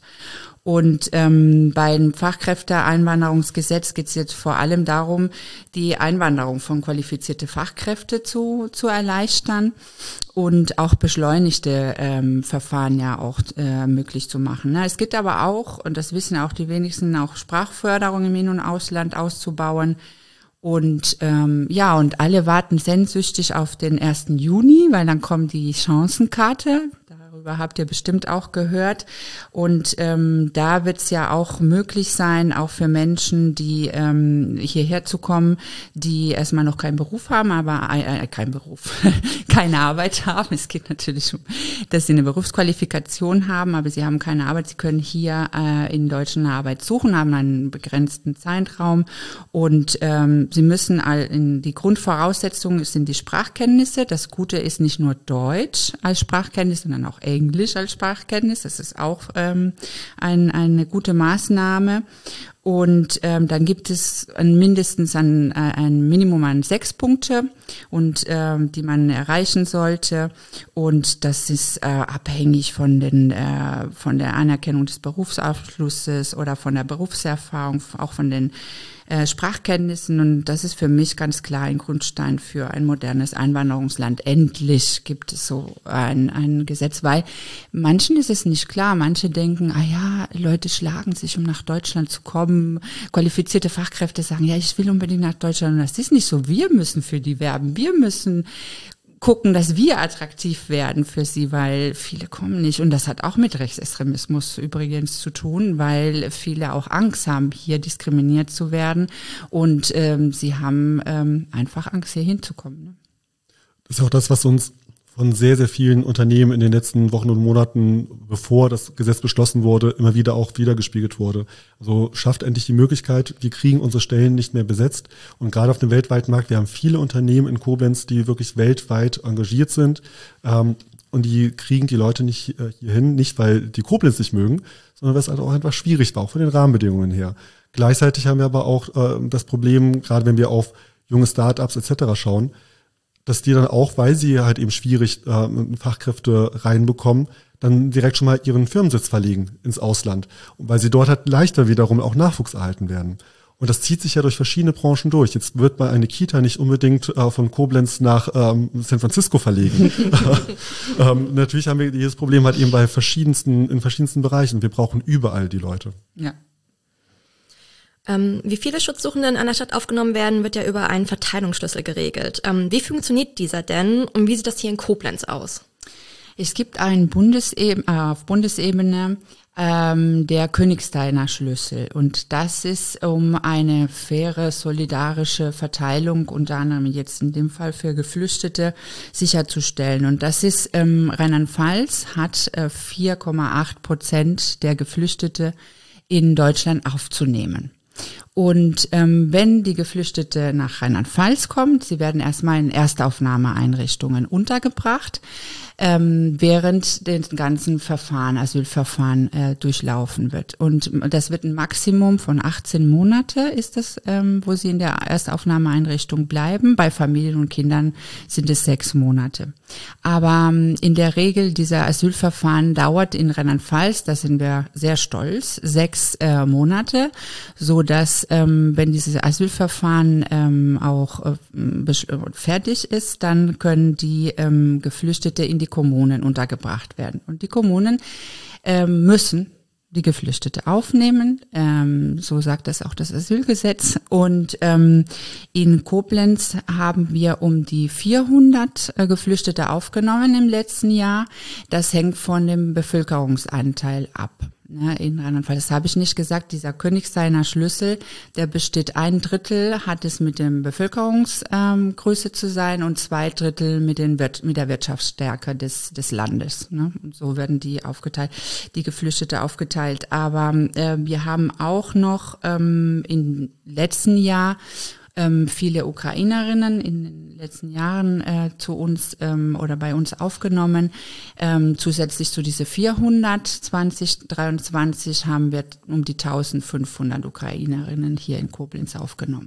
S3: Und ähm, beim Fachkräfteeinwanderungsgesetz geht es jetzt vor allem darum, die Einwanderung von qualifizierten Fachkräften zu zu erleichtern und auch beschleunigte ähm, Verfahren ja auch äh, möglich zu machen. Ne? Es geht aber auch, und das wissen auch die wenigsten, auch Sprachförderung im In- und Ausland auszubauen. Und ähm, ja, und alle warten sehnsüchtig auf den ersten Juni, weil dann kommt die Chancenkarte. Darüber habt ihr bestimmt auch gehört. Und ähm, da wird es ja auch möglich sein, auch für Menschen, die ähm, hierher zu kommen, die erstmal noch keinen Beruf haben, aber äh, keinen Beruf, keine Arbeit haben. Es geht natürlich um, dass sie eine Berufsqualifikation haben, aber sie haben keine Arbeit. Sie können hier äh, in Deutschland eine Arbeit suchen, haben einen begrenzten Zeitraum und ähm, sie müssen all in die Grundvoraussetzungen sind die Sprachkenntnisse. Das Gute ist nicht nur Deutsch als Sprachkenntnis, sondern auch Englisch als Sprachkenntnis. Das ist auch ähm, ein, eine gute Maßnahme. Und ähm, dann gibt es ein, mindestens ein, ein Minimum an sechs Punkte, und ähm, die man erreichen sollte. Und das ist äh, abhängig von den äh, von der Anerkennung des Berufsabschlusses oder von der Berufserfahrung, auch von den äh, Sprachkenntnissen. Und das ist für mich ganz klar ein Grundstein für ein modernes Einwanderungsland. Endlich gibt es so ein, ein Gesetz, weil manchen ist es nicht klar. Manche denken, ah ja, Leute schlagen sich, um nach Deutschland zu kommen. Qualifizierte Fachkräfte sagen, ja, ich will unbedingt nach Deutschland. Und das ist nicht so. Wir müssen für die werben. Wir müssen gucken, dass wir attraktiv werden für sie, weil viele kommen nicht. Und das hat auch mit Rechtsextremismus übrigens zu tun, weil viele auch Angst haben, hier diskriminiert zu werden. Und ähm, sie haben ähm, einfach Angst, hier hinzukommen. Ne?
S4: Das ist auch das, was uns von sehr, sehr vielen Unternehmen in den letzten Wochen und Monaten, bevor das Gesetz beschlossen wurde, immer wieder auch wiedergespiegelt wurde. Also schafft endlich die Möglichkeit, wir kriegen unsere Stellen nicht mehr besetzt. Und gerade auf dem weltweiten Markt, wir haben viele Unternehmen in Koblenz, die wirklich weltweit engagiert sind. Ähm, und die kriegen die Leute nicht äh, hierhin, nicht weil die Koblenz nicht mögen, sondern weil es halt auch einfach schwierig war, auch von den Rahmenbedingungen her. Gleichzeitig haben wir aber auch äh, das Problem, gerade wenn wir auf junge Start-ups et cetera schauen, dass die dann auch, weil sie halt eben schwierig äh, Fachkräfte reinbekommen, dann direkt schon mal ihren Firmensitz verlegen ins Ausland. Und weil sie dort halt leichter wiederum auch Nachwuchs erhalten werden. Und das zieht sich ja durch verschiedene Branchen durch. Jetzt wird mal eine Kita nicht unbedingt äh, von Koblenz nach ähm, San Francisco verlegen. ähm, natürlich haben wir dieses Problem halt eben bei verschiedensten, in verschiedensten Bereichen. Wir brauchen überall die Leute.
S3: Ja.
S1: Ähm, wie viele Schutzsuchende in einer Stadt aufgenommen werden, wird ja über einen Verteilungsschlüssel geregelt. Ähm, wie funktioniert dieser denn und wie sieht das hier in Koblenz aus?
S3: Es gibt einen Bundesebene, äh, auf Bundesebene ähm, der Königsteiner Schlüssel und das ist um eine faire, solidarische Verteilung, unter anderem jetzt in dem Fall für Geflüchtete, sicherzustellen. Und das ist, ähm, Rheinland-Pfalz hat äh, vier Komma acht Prozent der Geflüchtete in Deutschland aufzunehmen. Und ähm, wenn die Geflüchtete nach Rheinland-Pfalz kommt, sie werden erstmal in Erstaufnahmeeinrichtungen untergebracht, ähm, während den ganzen Verfahren, Asylverfahren äh, durchlaufen wird. Und das wird ein Maximum von achtzehn Monate, ist das, ähm, wo sie in der Erstaufnahmeeinrichtung bleiben. Bei Familien und Kindern sind es sechs Monate. Aber ähm, in der Regel, dieser Asylverfahren dauert in Rheinland-Pfalz, da sind wir sehr stolz, sechs äh, Monate, so dass ähm, wenn dieses Asylverfahren ähm, auch äh, fertig ist, dann können die ähm, Geflüchtete in die Kommunen untergebracht werden. Und die Kommunen ähm, müssen die Geflüchtete aufnehmen, ähm, so sagt das auch das Asylgesetz. Und ähm, in Koblenz haben wir um die vierhundert äh, Geflüchtete aufgenommen im letzten Jahr. Das hängt von dem Bevölkerungsanteil ab. Ja, in Rheinland-Pfalz, das habe ich nicht gesagt, dieser Königsteiner Schlüssel, der besteht ein Drittel, hat es mit dem Bevölkerungsgröße ähm, zu sein und zwei Drittel mit, den Wir- mit der Wirtschaftsstärke des, des Landes. Ne? Und so werden die aufgeteilt, die Geflüchtete aufgeteilt. Aber äh, wir haben auch noch ähm, im letzten Jahr Ähm, viele Ukrainerinnen in den letzten Jahren äh, zu uns ähm, oder bei uns aufgenommen. Ähm, zusätzlich zu diese vierhundert, zwanzig dreiundzwanzig haben wir um die eintausendfünfhundert Ukrainerinnen hier in Koblenz aufgenommen.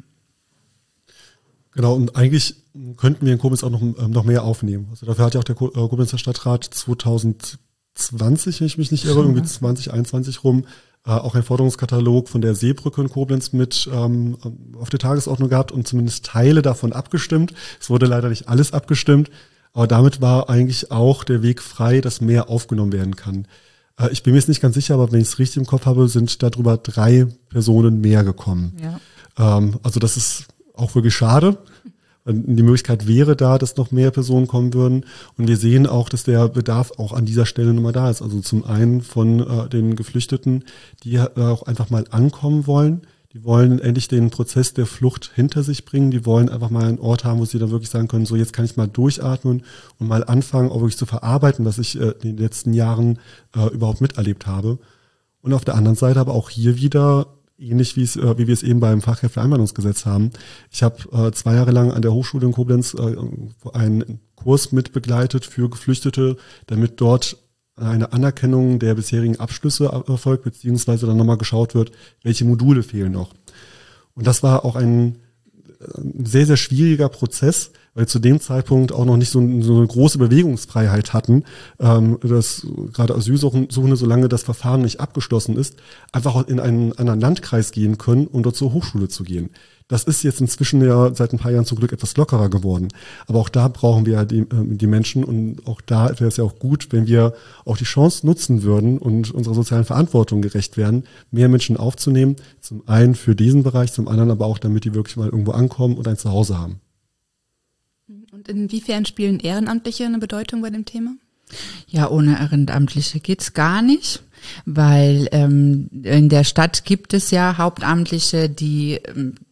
S4: Genau, und eigentlich könnten wir in Koblenz auch noch, ähm, noch mehr aufnehmen. Also dafür hat ja auch der Ko- äh, Koblenzer Stadtrat zwanzig zwanzig, wenn ich mich nicht irre, irgendwie zwanzig einundzwanzig rum, äh, auch ein Forderungskatalog von der Seebrücke in Koblenz mit ähm, auf der Tagesordnung gehabt und zumindest Teile davon abgestimmt. Es wurde leider nicht alles abgestimmt, aber damit war eigentlich auch der Weg frei, dass mehr aufgenommen werden kann. Äh, ich bin mir jetzt nicht ganz sicher, aber wenn ich es richtig im Kopf habe, sind darüber drei Personen mehr gekommen. Ja. Ähm, also das ist auch wirklich schade. Die Möglichkeit wäre da, dass noch mehr Personen kommen würden. Und wir sehen auch, dass der Bedarf auch an dieser Stelle nochmal da ist. Also zum einen von äh, den Geflüchteten, die äh, auch einfach mal ankommen wollen. Die wollen endlich den Prozess der Flucht hinter sich bringen. Die wollen einfach mal einen Ort haben, wo sie dann wirklich sagen können, so jetzt kann ich mal durchatmen und mal anfangen, auch wirklich zu verarbeiten, was ich äh, in den letzten Jahren äh, überhaupt miterlebt habe. Und auf der anderen Seite aber auch hier wieder ähnlich wie es, äh, wie wir es eben beim Fachkräfteeinwanderungsgesetz haben. Ich habe äh, zwei Jahre lang an der Hochschule in Koblenz äh, einen Kurs mitbegleitet für Geflüchtete, damit dort eine Anerkennung der bisherigen Abschlüsse erfolgt, beziehungsweise dann nochmal geschaut wird, welche Module fehlen noch. Und das war auch ein sehr, sehr schwieriger Prozess, weil wir zu dem Zeitpunkt auch noch nicht so, so eine große Bewegungsfreiheit hatten, ähm, dass gerade Asylsuchende, solange das Verfahren nicht abgeschlossen ist, einfach in einen anderen Landkreis gehen können, um dort zur Hochschule zu gehen. Das ist jetzt inzwischen ja seit ein paar Jahren zum Glück etwas lockerer geworden. Aber auch da brauchen wir ja die, äh, die Menschen und auch da wäre es ja auch gut, wenn wir auch die Chance nutzen würden und unserer sozialen Verantwortung gerecht werden, mehr Menschen aufzunehmen. Zum einen für diesen Bereich, zum anderen aber auch, damit die wirklich mal irgendwo ankommen und ein Zuhause haben.
S2: Und inwiefern spielen Ehrenamtliche eine Bedeutung bei dem Thema?
S3: Ja, ohne Ehrenamtliche geht's gar nicht, weil ähm, in der Stadt gibt es ja Hauptamtliche, die ähm,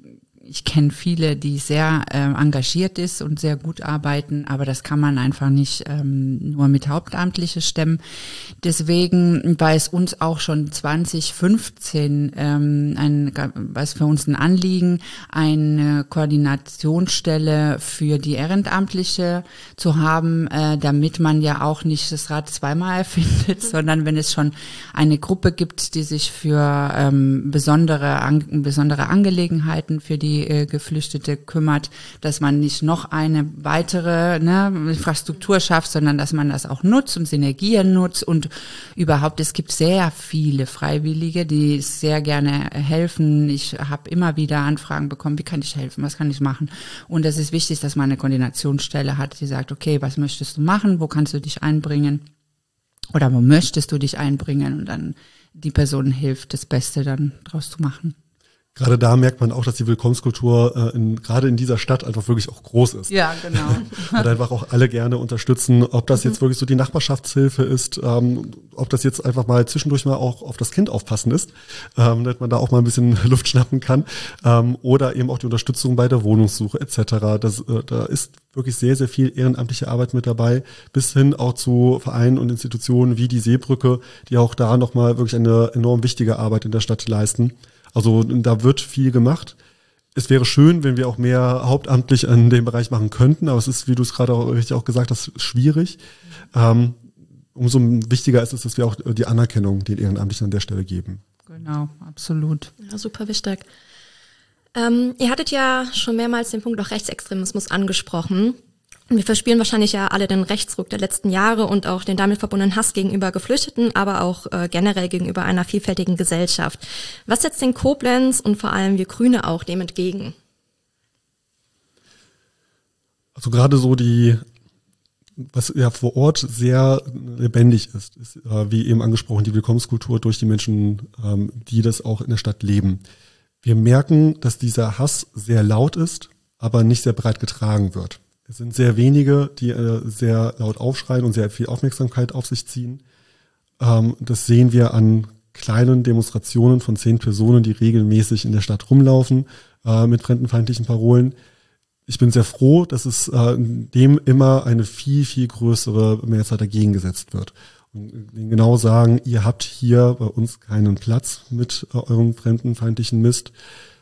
S3: ich kenne viele, die sehr äh, engagiert ist und sehr gut arbeiten, aber das kann man einfach nicht ähm, nur mit Hauptamtliche stemmen. Deswegen war es uns auch schon zwanzig fünfzehn ähm, ein, was für uns ein Anliegen, eine Koordinationsstelle für die Ehrenamtliche zu haben, äh, damit man ja auch nicht das Rad zweimal erfindet, mhm. sondern wenn es schon eine Gruppe gibt, die sich für ähm, besondere, an, besondere Angelegenheiten für die äh, Geflüchtete kümmert, dass man nicht noch eine weitere ne, Infrastruktur schafft, sondern dass man das auch nutzt und Synergien nutzt und überhaupt, es gibt sehr viele Freiwillige, die sehr gerne helfen. Ich habe immer wieder Anfragen bekommen, wie kann ich helfen, was kann ich machen? Und es ist wichtig, dass man eine Koordinationsstelle hat, die sagt, okay, was möchtest du machen, wo kannst du dich einbringen oder wo möchtest du dich einbringen und dann die Person hilft, das Beste dann draus zu machen.
S4: Gerade da merkt man auch, dass die Willkommenskultur äh, in, gerade in dieser Stadt einfach wirklich auch groß ist.
S3: Ja, genau.
S4: Und einfach auch alle gerne unterstützen, ob das jetzt wirklich so die Nachbarschaftshilfe ist, ähm, ob das jetzt einfach mal zwischendurch mal auch auf das Kind aufpassen ist, ähm, damit man da auch mal ein bisschen Luft schnappen kann, ähm, oder eben auch die Unterstützung bei der Wohnungssuche et cetera. Das, äh, da ist wirklich sehr, sehr viel ehrenamtliche Arbeit mit dabei, bis hin auch zu Vereinen und Institutionen wie die Seebrücke, die auch da nochmal wirklich eine enorm wichtige Arbeit in der Stadt leisten. Also da wird viel gemacht. Es wäre schön, wenn wir auch mehr hauptamtlich in dem Bereich machen könnten, aber es ist, wie du es gerade auch richtig auch gesagt hast, schwierig. Ähm, umso wichtiger ist es, dass wir auch die Anerkennung den Ehrenamtlichen an der Stelle geben.
S3: Genau, absolut.
S1: Ja, super wichtig. Ähm, ihr hattet ja schon mehrmals den Punkt auch Rechtsextremismus angesprochen. Wir verspüren wahrscheinlich ja alle den Rechtsruck der letzten Jahre und auch den damit verbundenen Hass gegenüber Geflüchteten, aber auch äh, generell gegenüber einer vielfältigen Gesellschaft. Was setzt denn Koblenz und vor allem wir Grüne auch dem entgegen?
S4: Also gerade so die, was ja vor Ort sehr lebendig ist, ist äh, wie eben angesprochen, die Willkommenskultur durch die Menschen, ähm, die das auch in der Stadt leben. Wir merken, dass dieser Hass sehr laut ist, aber nicht sehr breit getragen wird. Es sind sehr wenige, die äh, sehr laut aufschreien und sehr viel Aufmerksamkeit auf sich ziehen. Ähm, das sehen wir an kleinen Demonstrationen von zehn Personen, die regelmäßig in der Stadt rumlaufen äh, mit fremdenfeindlichen Parolen. Ich bin sehr froh, dass es äh, dem immer eine viel, viel größere Mehrzahl dagegen gesetzt wird. Und genau sagen, ihr habt hier bei uns keinen Platz mit äh, eurem fremdenfeindlichen Mist.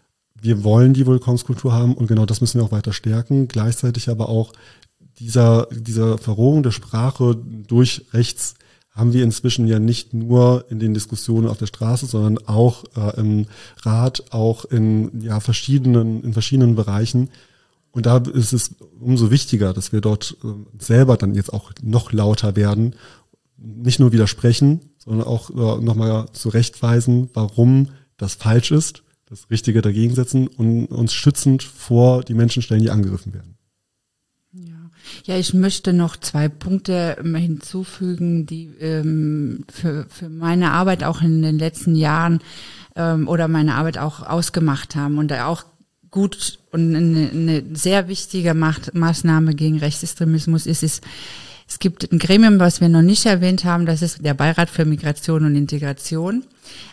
S4: Wir wollen die Willkommenskultur haben und genau das müssen wir auch weiter stärken. Gleichzeitig aber auch dieser, dieser Verrohung der Sprache durch rechts haben wir inzwischen ja nicht nur in den Diskussionen auf der Straße, sondern auch äh, im Rat, auch in ja verschiedenen, in verschiedenen Bereichen. Und da ist es umso wichtiger, dass wir dort äh, selber dann jetzt auch noch lauter werden, nicht nur widersprechen, sondern auch äh, nochmal zurechtweisen, warum das falsch ist, das Richtige dagegen setzen und uns schützend vor die Menschen stellen, die angegriffen werden.
S3: Ja, ja, ich möchte noch zwei Punkte hinzufügen, die ähm, für, für meine Arbeit auch in den letzten Jahren ähm, oder meine Arbeit auch ausgemacht haben und da auch gut und eine, eine sehr wichtige Macht, Maßnahme gegen Rechtsextremismus ist, ist, es gibt ein Gremium, was wir noch nicht erwähnt haben, das ist der Beirat für Migration und Integration.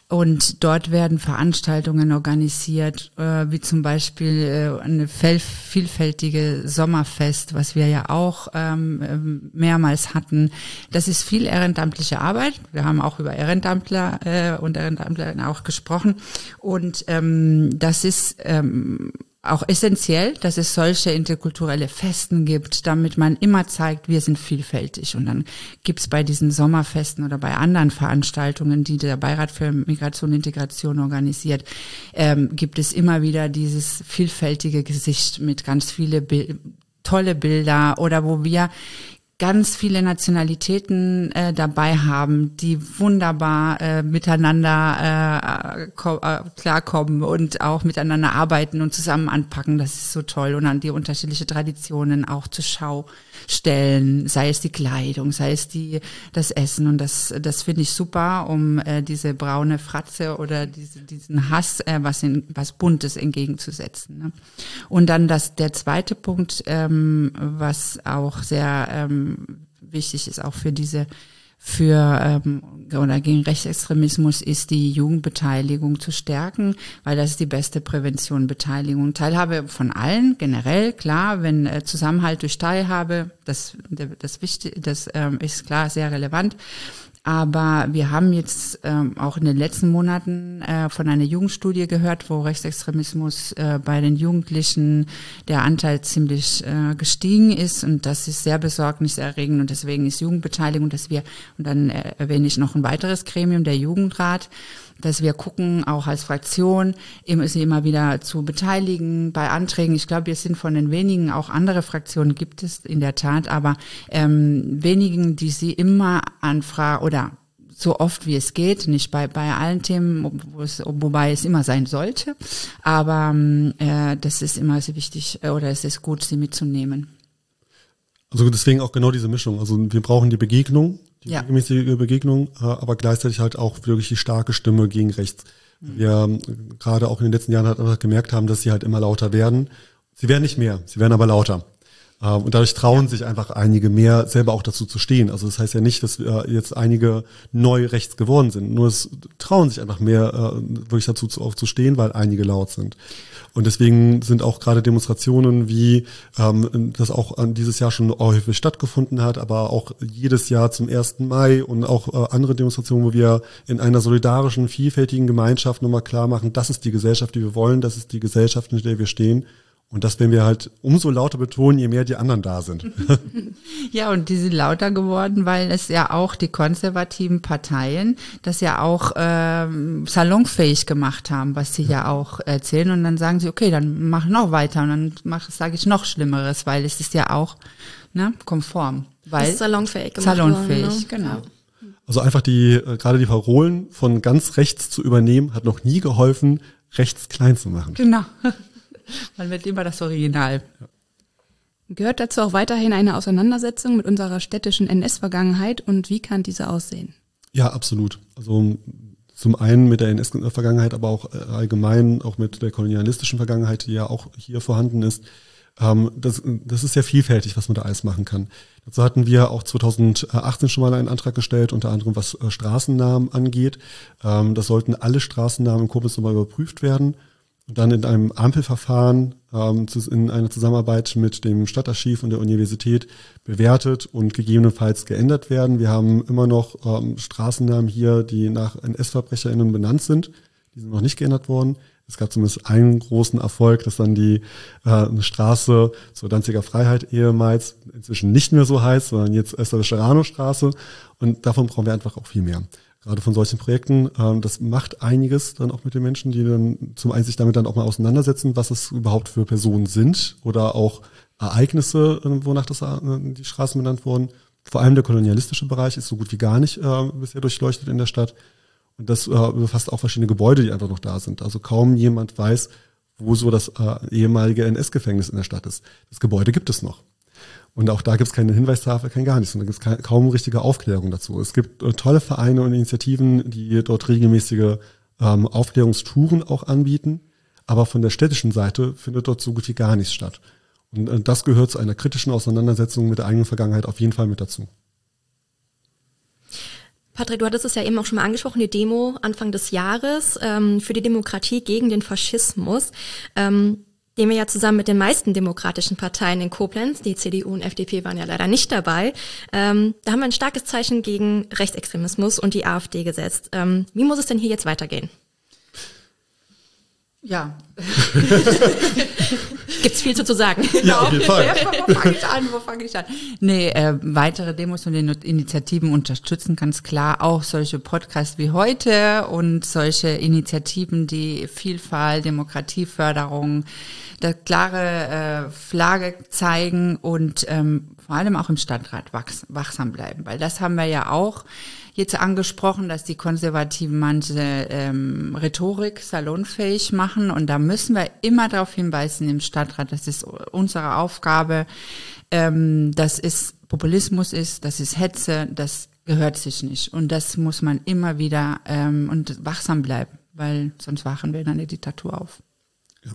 S3: Und dort werden Veranstaltungen organisiert, äh, wie zum Beispiel äh, eine vielfältige Sommerfest, was wir ja auch ähm, mehrmals hatten. Das ist viel ehrenamtliche Arbeit. Wir haben auch über Ehrenamtler äh, und Ehrenamtler auch gesprochen. Und ähm, das ist ähm, auch essentiell, dass es solche interkulturelle Festen gibt, damit man immer zeigt, wir sind vielfältig. Und dann gibt's bei diesen Sommerfesten oder bei anderen Veranstaltungen, die der Beirat für Migration und Integration organisiert, ähm, gibt es immer wieder dieses vielfältige Gesicht mit ganz viele Bil- tolle Bilder oder wo wir ganz viele Nationalitäten äh, dabei haben, die wunderbar äh, miteinander äh, ko- äh, klarkommen und auch miteinander arbeiten und zusammen anpacken. Das ist so toll. Und dann die unterschiedlichen Traditionen auch zur Schau stellen, sei es die Kleidung, sei es die das Essen. Und das das finde ich super, um äh, diese braune Fratze oder diese, diesen Hass, äh, was in was Buntes entgegenzusetzen. Ne? Und dann das der zweite Punkt, ähm, was auch sehr ähm, wichtig ist, auch für diese für ähm, oder gegen Rechtsextremismus ist, die Jugendbeteiligung zu stärken, weil das ist die beste Prävention, Beteiligung. Teilhabe von allen, generell, klar, wenn äh, Zusammenhalt durch Teilhabe, das, das, wichtig, das ähm, ist klar sehr relevant. Aber wir haben jetzt ähm, auch in den letzten Monaten äh, von einer Jugendstudie gehört, wo Rechtsextremismus äh, bei den Jugendlichen der Anteil ziemlich äh, gestiegen ist, und das ist sehr besorgniserregend, und deswegen ist Jugendbeteiligung, dass wir, und dann äh, erwähne ich noch ein weiteres Gremium, der Jugendrat, dass wir gucken, auch als Fraktion, immer, sie immer wieder zu beteiligen bei Anträgen. Ich glaube, wir sind von den wenigen, auch andere Fraktionen gibt es in der Tat, aber ähm, wenigen, die sie immer anfragen oder so oft wie es geht, nicht bei bei allen Themen, wo es, wobei es immer sein sollte, aber äh, das ist immer sehr wichtig äh, oder es ist gut, sie mitzunehmen.
S4: Also deswegen auch genau diese Mischung. Also wir brauchen die Begegnung, die
S3: ja.
S4: regelmäßige Begegnung, aber gleichzeitig halt auch wirklich die starke Stimme gegen rechts. Mhm. Wir gerade auch in den letzten Jahren halt einfach gemerkt haben, dass sie halt immer lauter werden. Sie werden nicht mehr, sie werden aber lauter. Und dadurch trauen ja. sich einfach einige mehr, selber auch dazu zu stehen. Also das heißt ja nicht, dass wir jetzt einige neu rechts geworden sind. Nur es trauen sich einfach mehr, wirklich dazu zu, aufzustehen, weil einige laut sind. Und deswegen sind auch gerade Demonstrationen, wie ähm, das auch an dieses Jahr schon häufig stattgefunden hat, aber auch jedes Jahr zum ersten Mai und auch äh, andere Demonstrationen, wo wir in einer solidarischen, vielfältigen Gemeinschaft nochmal klar machen, das ist die Gesellschaft, die wir wollen, das ist die Gesellschaft, in der wir stehen. Und das werden wir halt umso lauter betonen, je mehr die anderen da sind.
S3: Ja, und die sind lauter geworden, weil es ja auch die konservativen Parteien das ja auch ähm, salonfähig gemacht haben, was sie ja. ja auch erzählen. Und dann sagen sie, okay, dann mach noch weiter. Und dann mach, sage ich noch Schlimmeres, weil es ist ja auch ne, konform. Weil
S1: das ist salonfähig gemacht
S3: salonfähig,
S1: worden, ne?
S3: genau.
S4: Also einfach die, äh, gerade die Parolen von ganz rechts zu übernehmen, hat noch nie geholfen, rechts klein zu machen.
S3: Genau. Man wird immer das Original.
S2: Ja. Gehört dazu auch weiterhin eine Auseinandersetzung mit unserer städtischen N S-Vergangenheit, und wie kann diese aussehen?
S4: Ja, absolut. Also zum einen mit der N S-Vergangenheit, aber auch allgemein auch mit der kolonialistischen Vergangenheit, die ja auch hier vorhanden ist. Das, das ist sehr vielfältig, was man da alles machen kann. Dazu hatten wir auch zweitausendachtzehn schon mal einen Antrag gestellt, unter anderem was Straßennamen angeht. Das sollten alle Straßennamen in Koblenz nochmal überprüft werden. Und dann in einem Ampelverfahren ähm, in einer Zusammenarbeit mit dem Stadtarchiv und der Universität bewertet und gegebenenfalls geändert werden. Wir haben immer noch ähm, Straßennamen hier, die nach N S-VerbrecherInnen benannt sind. Die sind noch nicht geändert worden. Es gab zumindest einen großen Erfolg, dass dann die äh, eine Straße zur Danziger Freiheit ehemals inzwischen nicht mehr so heißt, sondern jetzt Esther-Becherano-Straße. Und davon brauchen wir einfach auch viel mehr. Gerade von solchen Projekten, ähm, das macht einiges dann auch mit den Menschen, die dann zum einen sich damit dann auch mal auseinandersetzen, was es überhaupt für Personen sind oder auch Ereignisse, äh, wonach das äh, die Straßen benannt wurden. Vor allem der kolonialistische Bereich ist so gut wie gar nicht äh, bisher durchleuchtet in der Stadt. Und das äh, befasst auch verschiedene Gebäude, die einfach noch da sind. Also kaum jemand weiß, wo so das äh, ehemalige N S-Gefängnis in der Stadt ist. Das Gebäude gibt es noch. Und auch da gibt es keine Hinweistafel, kein gar nichts. Und da gibt es kaum richtige Aufklärung dazu. Es gibt äh, tolle Vereine und Initiativen, die dort regelmäßige ähm, Aufklärungstouren auch anbieten. Aber von der städtischen Seite findet dort so gut wie gar nichts statt. Und äh, das gehört zu einer kritischen Auseinandersetzung mit der eigenen Vergangenheit auf jeden Fall mit dazu.
S1: Patrick, du hattest es ja eben auch schon mal angesprochen, die Demo Anfang des Jahres ähm, für die Demokratie gegen den Faschismus. Ähm, den wir ja zusammen mit den meisten demokratischen Parteien in Koblenz, die C D U und F D P waren ja leider nicht dabei, ähm, da haben wir ein starkes Zeichen gegen Rechtsextremismus und die AfD gesetzt. Ähm, wie muss es denn hier jetzt weitergehen?
S3: Ja.
S1: Gibt's viel zu, zu sagen.
S4: Ja, auf jeden Fall.
S3: Wo fange ich an? Wo fange ich an? Nee, äh, weitere Demos und Initiativen unterstützen ganz klar auch solche Podcasts wie heute und solche Initiativen, die Vielfalt, Demokratieförderung, das klare äh, Flagge zeigen und ähm, vor allem auch im Stadtrat wachs, wachsam bleiben. Weil das haben wir ja auch jetzt angesprochen, dass die Konservativen manche ähm, Rhetorik salonfähig machen. Und da müssen wir immer darauf hinweisen im Stadtrat, das ist unsere Aufgabe, ähm, dass es Populismus ist, das ist Hetze, das gehört sich nicht. Und das muss man immer wieder ähm, und wachsam bleiben, weil sonst wachen wir in einer Diktatur auf.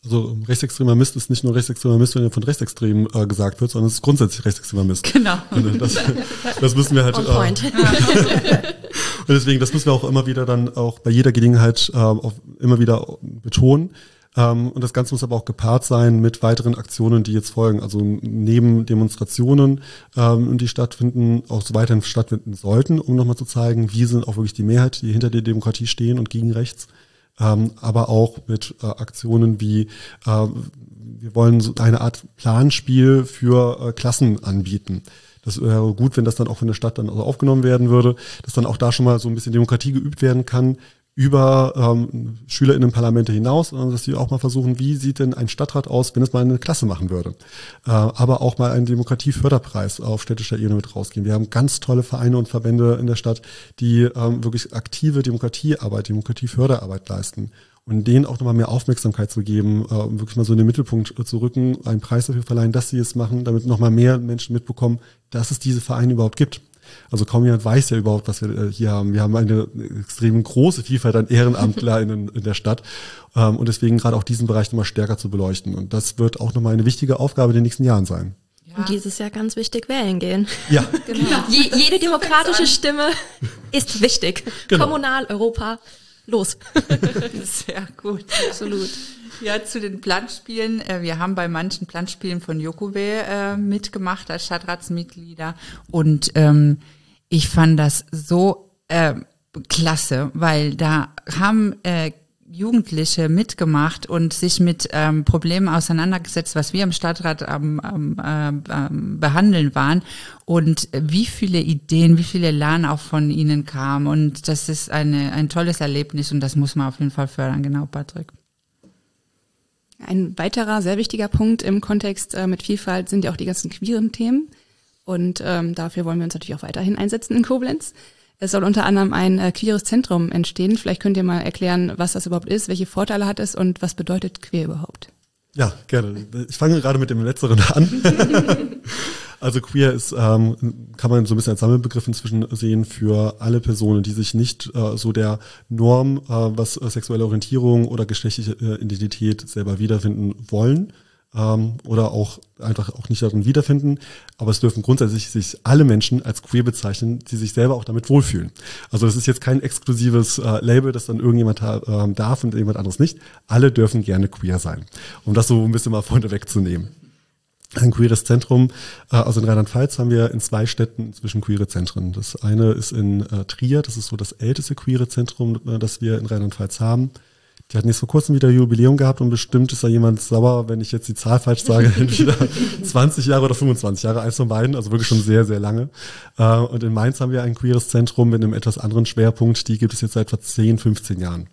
S4: Also rechtsextremer Mist ist nicht nur rechtsextremer Mist, wenn er von Rechtsextremen äh, gesagt wird, sondern es ist grundsätzlich rechtsextremer Mist.
S3: Genau.
S4: Und das, das müssen wir halt.
S1: On point.
S4: Äh, und deswegen, das müssen wir auch immer wieder dann auch bei jeder Gelegenheit äh, auch immer wieder betonen. Ähm, und das Ganze muss aber auch gepaart sein mit weiteren Aktionen, die jetzt folgen. Also neben Demonstrationen, ähm, die stattfinden, auch so weiterhin stattfinden sollten, um nochmal zu zeigen, wir sind auch wirklich die Mehrheit, die hinter der Demokratie stehen und gegen rechts. Ähm, aber auch mit äh, Aktionen wie, äh, wir wollen so eine Art Planspiel für äh, Klassen anbieten. Das wäre gut, wenn das dann auch von der Stadt dann also aufgenommen werden würde, dass dann auch da schon mal so ein bisschen Demokratie geübt werden kann, über ähm, SchülerInnenparlamente hinaus, sondern dass sie auch mal versuchen, wie sieht denn ein Stadtrat aus, wenn es mal eine Klasse machen würde. Äh, aber auch mal einen Demokratieförderpreis auf städtischer Ebene mit rausgehen. Wir haben ganz tolle Vereine und Verbände in der Stadt, die ähm, wirklich aktive Demokratiearbeit, Demokratieförderarbeit leisten. Und denen auch nochmal mehr Aufmerksamkeit zu geben, äh, wirklich mal so in den Mittelpunkt äh, zu rücken, einen Preis dafür verleihen, dass sie es machen, damit nochmal mehr Menschen mitbekommen, dass es diese Vereine überhaupt gibt. Also kaum jemand weiß ja überhaupt, was wir hier haben. Wir haben eine extrem große Vielfalt an EhrenamtlerInnen in der Stadt ähm, und deswegen gerade auch diesen Bereich nochmal stärker zu beleuchten. Und das wird auch nochmal eine wichtige Aufgabe in den nächsten Jahren sein.
S1: Ja. Und dieses Jahr ganz wichtig, wählen gehen.
S4: Ja.
S1: Genau. Je, jede demokratische Stimme ist wichtig.
S4: Genau.
S1: Kommunal, Europa, los.
S3: Sehr gut, absolut. Ja, zu den Planspielen. Wir haben bei manchen Planspielen von Jokowe äh, mitgemacht als Stadtratsmitglieder und ähm, ich fand das so äh, klasse, weil da haben äh, Jugendliche mitgemacht und sich mit ähm, Problemen auseinandergesetzt, was wir im Stadtrat am ähm, ähm, behandeln waren und wie viele Ideen, wie viele Lernen auch von ihnen kamen und das ist eine ein tolles Erlebnis und das muss man auf jeden Fall fördern, genau, Patrick.
S2: Ein weiterer sehr wichtiger Punkt im Kontext äh, mit Vielfalt sind ja auch die ganzen queeren Themen und ähm, dafür wollen wir uns natürlich auch weiterhin einsetzen in Koblenz. Es soll unter anderem ein äh, queeres Zentrum entstehen. Vielleicht könnt ihr mal erklären, was das überhaupt ist, welche Vorteile hat es und was bedeutet queer überhaupt?
S4: Ja, gerne. Ich fange gerade mit dem Letzteren an. Also queer ist, ähm, kann man so ein bisschen als Sammelbegriff inzwischen sehen für alle Personen, die sich nicht äh, so der Norm, äh, was äh, sexuelle Orientierung oder geschlechtliche äh, Identität selber wiederfinden wollen ähm, oder auch einfach auch nicht darin wiederfinden. Aber es dürfen grundsätzlich sich alle Menschen als queer bezeichnen, die sich selber auch damit wohlfühlen. Also das ist jetzt kein exklusives äh, Label, das dann irgendjemand äh, darf und jemand anderes nicht. Alle dürfen gerne queer sein, um das so ein bisschen mal vorne wegzunehmen. Ein queeres Zentrum, äh, also in Rheinland-Pfalz haben wir in zwei Städten inzwischen queere Zentren. Das eine ist in äh, Trier, das ist so das älteste queere Zentrum, äh, das wir in Rheinland-Pfalz haben. Die hatten jetzt vor kurzem wieder Jubiläum gehabt und bestimmt ist da jemand sauer, wenn ich jetzt die Zahl falsch sage, entweder zwanzig Jahre oder fünfundzwanzig Jahre, eins von beiden, also wirklich schon sehr, sehr lange. Äh, und in Mainz haben wir ein queeres Zentrum mit einem etwas anderen Schwerpunkt, die gibt es jetzt seit etwa zehn, fünfzehn Jahren.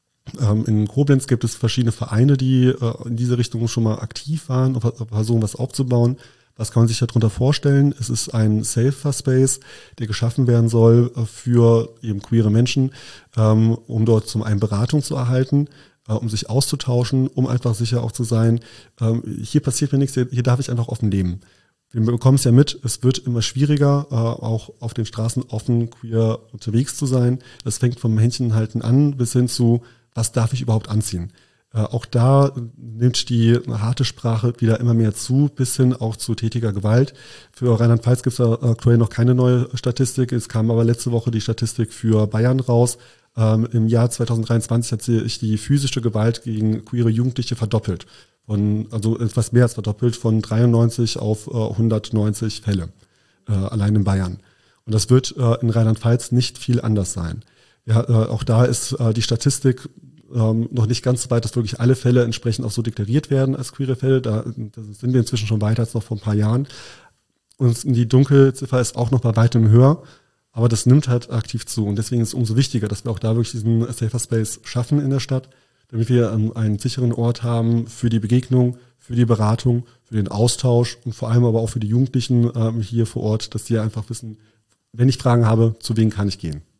S4: In Koblenz gibt es verschiedene Vereine, die äh, in diese Richtung schon mal aktiv waren und versuchen, was aufzubauen. Was kann man sich darunter vorstellen? Es ist ein Safer Space, der geschaffen werden soll für eben queere Menschen, ähm, um dort zum einen Beratung zu erhalten, äh, um sich auszutauschen, um einfach sicher auch zu sein, ähm, hier passiert mir nichts, hier, hier darf ich einfach offen leben. Wir bekommen es ja mit, es wird immer schwieriger, äh, auch auf den Straßen offen queer unterwegs zu sein. Das fängt vom Händchenhalten an bis hin zu, was darf ich überhaupt anziehen? Äh, auch da nimmt die harte Sprache wieder immer mehr zu, bis hin auch zu tätiger Gewalt. Für Rheinland-Pfalz gibt es aktuell noch keine neue Statistik. Es kam aber letzte Woche die Statistik für Bayern raus. Ähm, im Jahr zwanzig dreiundzwanzig hat sich die physische Gewalt gegen queere Jugendliche verdoppelt. Von, also etwas mehr als verdoppelt, von dreiundneunzig auf äh, hundertneunzig Fälle, äh, allein in Bayern. Und das wird äh, in Rheinland-Pfalz nicht viel anders sein. Ja, äh, auch da ist äh, die Statistik ähm, noch nicht ganz so weit, dass wirklich alle Fälle entsprechend auch so deklariert werden als queere Fälle. Da, da sind wir inzwischen schon weiter als noch vor ein paar Jahren. Und die Dunkelziffer ist auch noch bei weitem höher, aber das nimmt halt aktiv zu. Und deswegen ist es umso wichtiger, dass wir auch da wirklich diesen Safer Space schaffen in der Stadt, damit wir ähm, einen sicheren Ort haben für die Begegnung, für die Beratung, für den Austausch und vor allem aber auch für die Jugendlichen ähm, hier vor Ort, dass die einfach wissen, wenn ich Fragen habe, zu wem kann ich gehen.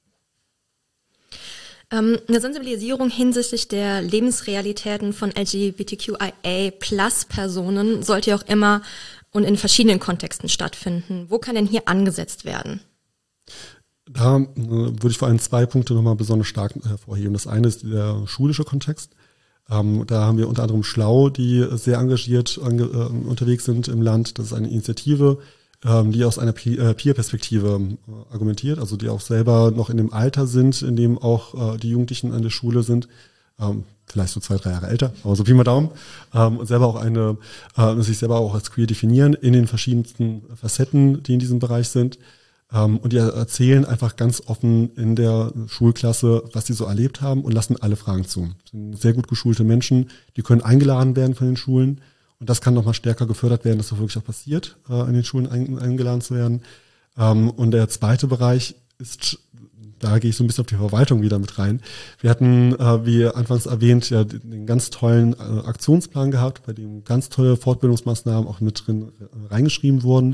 S1: Ähm, eine Sensibilisierung hinsichtlich der Lebensrealitäten von L G B T Q I A Plus Personen sollte ja auch immer und in verschiedenen Kontexten stattfinden. Wo kann denn hier angesetzt werden?
S4: Da äh, würde ich vor allem zwei Punkte nochmal besonders stark hervorheben. Das eine ist der schulische Kontext. Ähm, da haben wir unter anderem Schlau, die sehr engagiert ange, äh, unterwegs sind im Land. Das ist eine Initiative, ähm, die aus einer Peer-Perspektive äh, argumentiert, also die auch selber noch in dem Alter sind, in dem auch äh, die Jugendlichen an der Schule sind. Ähm, vielleicht so zwei, drei Jahre älter, aber so Pi mal Daumen, ähm, und selber auch eine, äh, sich selber auch als queer definieren in den verschiedensten Facetten, die in diesem Bereich sind. Ähm, und die erzählen einfach ganz offen in der Schulklasse, was sie so erlebt haben und lassen alle Fragen zu. Das sind sehr gut geschulte Menschen, die können eingeladen werden von den Schulen und das kann nochmal stärker gefördert werden, dass das wirklich auch passiert, äh, in den Schulen ein, eingeladen zu werden. Ähm, und der zweite Bereich ist, da gehe ich so ein bisschen auf die Verwaltung wieder mit rein. Wir hatten, äh, wie anfangs erwähnt, ja den ganz tollen äh, Aktionsplan gehabt, bei dem ganz tolle Fortbildungsmaßnahmen auch mit drin äh, reingeschrieben wurden.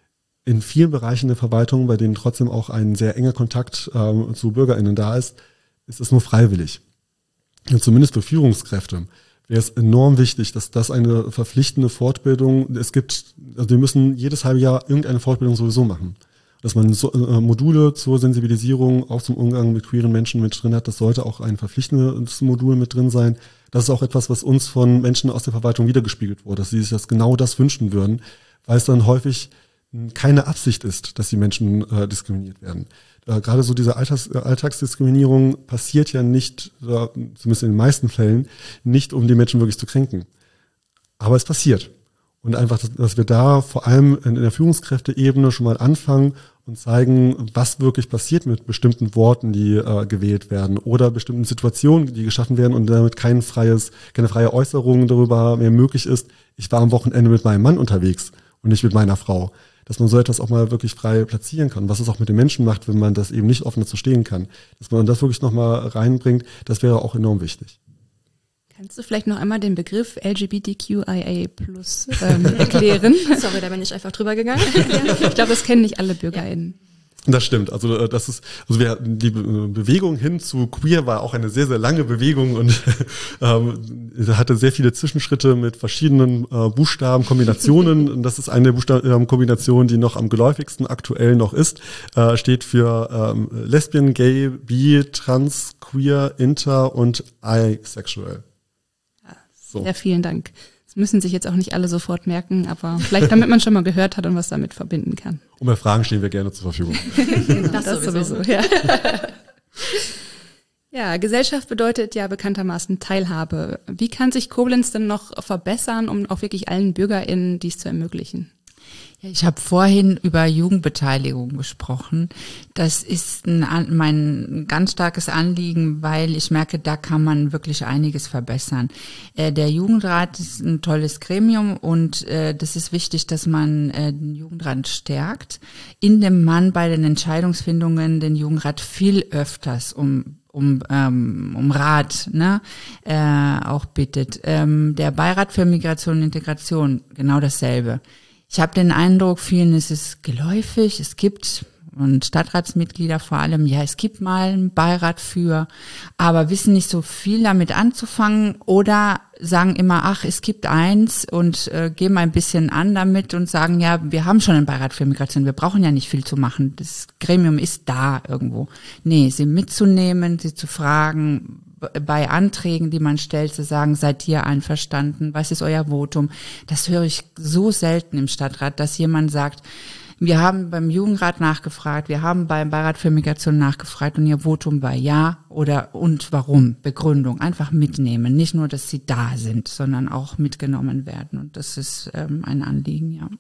S4: In vielen Bereichen der Verwaltung, bei denen trotzdem auch ein sehr enger Kontakt äh, zu BürgerInnen da ist, ist es nur freiwillig. Und zumindest für Führungskräfte wäre es enorm wichtig, dass das eine verpflichtende Fortbildung, es gibt, also wir müssen jedes halbe Jahr irgendeine Fortbildung sowieso machen. Dass man so, äh, Module zur Sensibilisierung, auch zum Umgang mit queeren Menschen mit drin hat, das sollte auch ein verpflichtendes Modul mit drin sein. Das ist auch etwas, was uns von Menschen aus der Verwaltung wiedergespiegelt wurde, dass sie sich das genau das wünschen würden, weil es dann häufig keine Absicht ist, dass die Menschen äh, diskriminiert werden. Äh, gerade so diese Alltags, äh, Alltagsdiskriminierung passiert ja nicht, äh, zumindest in den meisten Fällen, nicht um die Menschen wirklich zu kränken. Aber es passiert. Und einfach, dass, dass wir da vor allem in, in der Führungskräfteebene schon mal anfangen und zeigen, was wirklich passiert mit bestimmten Worten, die äh, gewählt werden oder bestimmten Situationen, die geschaffen werden und damit kein freies, keine freie Äußerung darüber mehr möglich ist. Ich war am Wochenende mit meinem Mann unterwegs und nicht mit meiner Frau. Dass man so etwas auch mal wirklich frei platzieren kann. Was es auch mit den Menschen macht, wenn man das eben nicht offen dazu stehen kann. Dass man das wirklich nochmal reinbringt, das wäre auch enorm wichtig.
S2: Kannst du vielleicht noch einmal den Begriff L G B T Q I A plus ähm, erklären?
S1: Sorry, da bin ich einfach drüber gegangen.
S2: Ich glaube, das kennen nicht alle BürgerInnen.
S4: Das stimmt. Also das ist, also wir, die Bewegung hin zu queer war auch eine sehr, sehr lange Bewegung und ähm, hatte sehr viele Zwischenschritte mit verschiedenen äh, Buchstabenkombinationen. Und das ist eine der Buchstabenkombinationen, die noch am geläufigsten aktuell noch ist. Äh, steht für ähm, Lesbian, Gay, Bi, Trans, Queer, Inter und Asexual.
S2: So. Ja, vielen Dank. Das müssen sich jetzt auch nicht alle sofort merken, aber vielleicht damit man schon mal gehört hat und was damit verbinden kann.
S4: Und bei Fragen stehen wir gerne zur Verfügung.
S2: Genau, das, das sowieso. sowieso ja. Ja, Gesellschaft bedeutet ja bekanntermaßen Teilhabe. Wie kann sich Koblenz denn noch verbessern, um auch wirklich allen BürgerInnen dies zu ermöglichen?
S3: Ich habe vorhin über Jugendbeteiligung gesprochen. Das ist ein, mein ganz starkes Anliegen, weil ich merke, da kann man wirklich einiges verbessern. Äh, der Jugendrat ist ein tolles Gremium und äh, das ist wichtig, dass man äh, den Jugendrat stärkt, indem man bei den Entscheidungsfindungen den Jugendrat viel öfters um um ähm, um Rat ne äh, auch bittet. Ähm, der Beirat für Migration und Integration, genau dasselbe. Ich habe den Eindruck, vielen ist es geläufig, es gibt, und Stadtratsmitglieder vor allem, ja, es gibt mal einen Beirat für, aber wissen nicht so viel damit anzufangen oder sagen immer, ach, es gibt eins und äh, geben ein bisschen an damit und sagen, ja, wir haben schon einen Beirat für Migration, wir brauchen ja nicht viel zu machen, das Gremium ist da irgendwo. Nee, sie mitzunehmen, sie zu fragen, bei Anträgen, die man stellt, zu sagen, seid ihr einverstanden, was ist euer Votum? Das höre ich so selten im Stadtrat, dass jemand sagt, wir haben beim Jugendrat nachgefragt, wir haben beim Beirat für Migration nachgefragt und ihr Votum war ja oder und warum, Begründung, einfach mitnehmen. Nicht nur, dass sie da sind, sondern auch mitgenommen werden und das ist ähm, ein Anliegen, ja.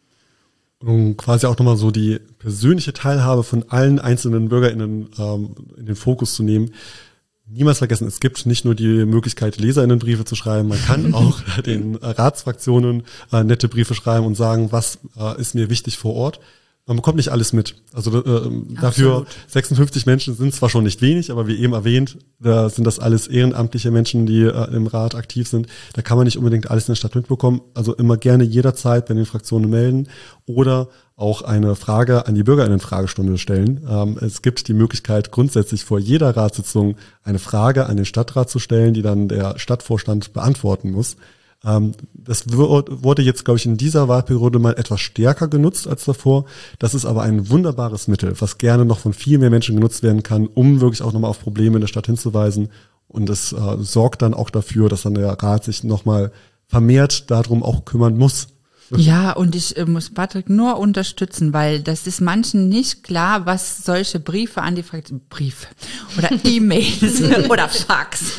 S4: Um quasi auch nochmal so die persönliche Teilhabe von allen einzelnen BürgerInnen ähm, in den Fokus zu nehmen. Niemals vergessen, es gibt nicht nur die Möglichkeit, LeserInnenbriefe zu schreiben, man kann auch den Ratsfraktionen äh, nette Briefe schreiben und sagen, was äh, ist mir wichtig vor Ort. Man bekommt nicht alles mit. Also äh, dafür sechsundfünfzig Menschen sind zwar schon nicht wenig, aber wie eben erwähnt, da sind das alles ehrenamtliche Menschen, die äh, im Rat aktiv sind. Da kann man nicht unbedingt alles in der Stadt mitbekommen. Also immer gerne jederzeit bei den Fraktionen melden oder auch eine Frage an die BürgerInnen-Fragestunde stellen. Ähm, es gibt die Möglichkeit, grundsätzlich vor jeder Ratssitzung eine Frage an den Stadtrat zu stellen, die dann der Stadtvorstand beantworten muss. Ähm, das wurde jetzt, glaube ich, in dieser Wahlperiode mal etwas stärker genutzt als davor. Das ist aber ein wunderbares Mittel, was gerne noch von viel mehr Menschen genutzt werden kann, um wirklich auch nochmal auf Probleme in der Stadt hinzuweisen Und das äh, sorgt dann auch dafür, dass dann der Rat sich nochmal vermehrt darum auch kümmern muss.
S3: Ja, und ich äh, muss Patrick nur unterstützen, weil das ist manchen nicht klar, was solche Briefe an die Fraktion, Brief oder E-Mails oder Fax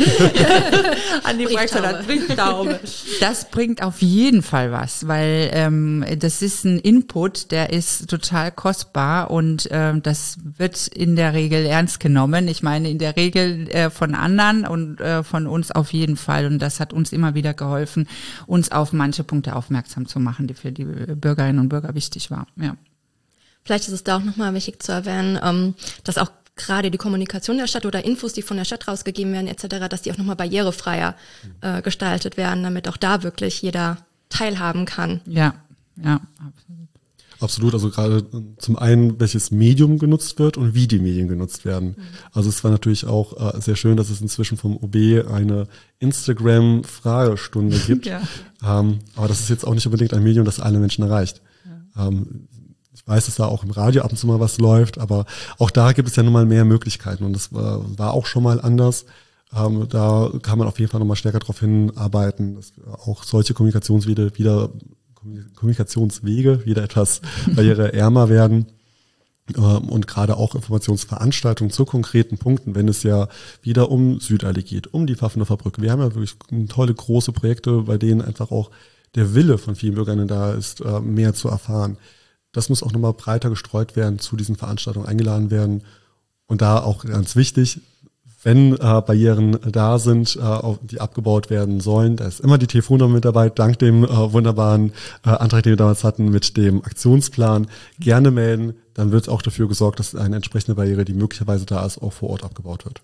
S3: an die Fraktion oder Brieftaube. Das bringt auf jeden Fall was, weil ähm, das ist ein Input, der ist total kostbar und ähm, das wird in der Regel ernst genommen. Ich meine, in der Regel äh, von anderen und äh, von uns auf jeden Fall. Und das hat uns immer wieder geholfen, uns auf manche Punkte aufmerksam zu machen, die für die Bürgerinnen und Bürger wichtig war. Ja.
S1: Vielleicht ist es da auch nochmal wichtig zu erwähnen, ähm, dass auch gerade die Kommunikation der Stadt oder Infos, die von der Stadt rausgegeben werden et cetera, dass die auch nochmal barrierefreier äh, gestaltet werden, damit auch da wirklich jeder teilhaben kann.
S3: Ja, ja, absolut.
S4: Absolut, also gerade zum einen, welches Medium genutzt wird und wie die Medien genutzt werden. Mhm. Also es war natürlich auch äh, sehr schön, dass es inzwischen vom O B eine Instagram-Fragestunde gibt. Ja. Ähm, aber das ist jetzt auch nicht unbedingt ein Medium, das alle Menschen erreicht. Ja. Ähm, ich weiß, dass da auch im Radio ab und zu mal was läuft, aber auch da gibt es ja nun mal mehr Möglichkeiten und das war, war auch schon mal anders. Ähm, da kann man auf jeden Fall nochmal stärker darauf hinarbeiten, dass auch solche Kommunikationswege wieder Kommunikationswege wieder etwas barriereärmer werden und gerade auch Informationsveranstaltungen zu konkreten Punkten, wenn es ja wieder um Südallee geht, um die Pfaffenhofer Brücke. Wir haben ja wirklich tolle große Projekte, bei denen einfach auch der Wille von vielen Bürgern da ist, mehr zu erfahren. Das muss auch nochmal breiter gestreut werden, zu diesen Veranstaltungen eingeladen werden und da auch ganz wichtig, wenn äh, Barrieren da sind, äh, die abgebaut werden sollen, da ist immer die Telefonnummer mit dabei, dank dem äh, wunderbaren äh, Antrag, den wir damals hatten mit dem Aktionsplan. Gerne melden, dann wird auch dafür gesorgt, dass eine entsprechende Barriere, die möglicherweise da ist, auch vor Ort abgebaut wird.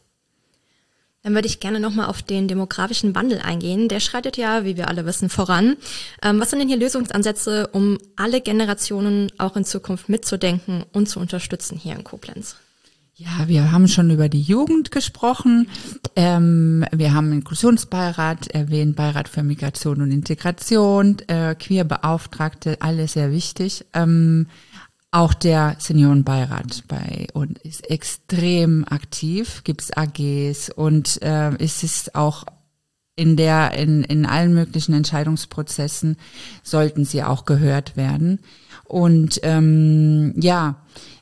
S1: Dann würde ich gerne nochmal auf den demografischen Wandel eingehen. Der schreitet ja, wie wir alle wissen, voran. Ähm, was sind denn hier Lösungsansätze, um alle Generationen auch in Zukunft mitzudenken und zu unterstützen hier in Koblenz?
S3: Ja, wir haben schon über die Jugend gesprochen. Ähm, wir haben Inklusionsbeirat erwähnt, Beirat für Migration und Integration, äh, Queerbeauftragte, alles sehr wichtig. Ähm, auch der Seniorenbeirat bei uns ist extrem aktiv, gibt's A Gs und äh, es ist auch in der in in allen möglichen Entscheidungsprozessen sollten sie auch gehört werden. Und ähm, ja.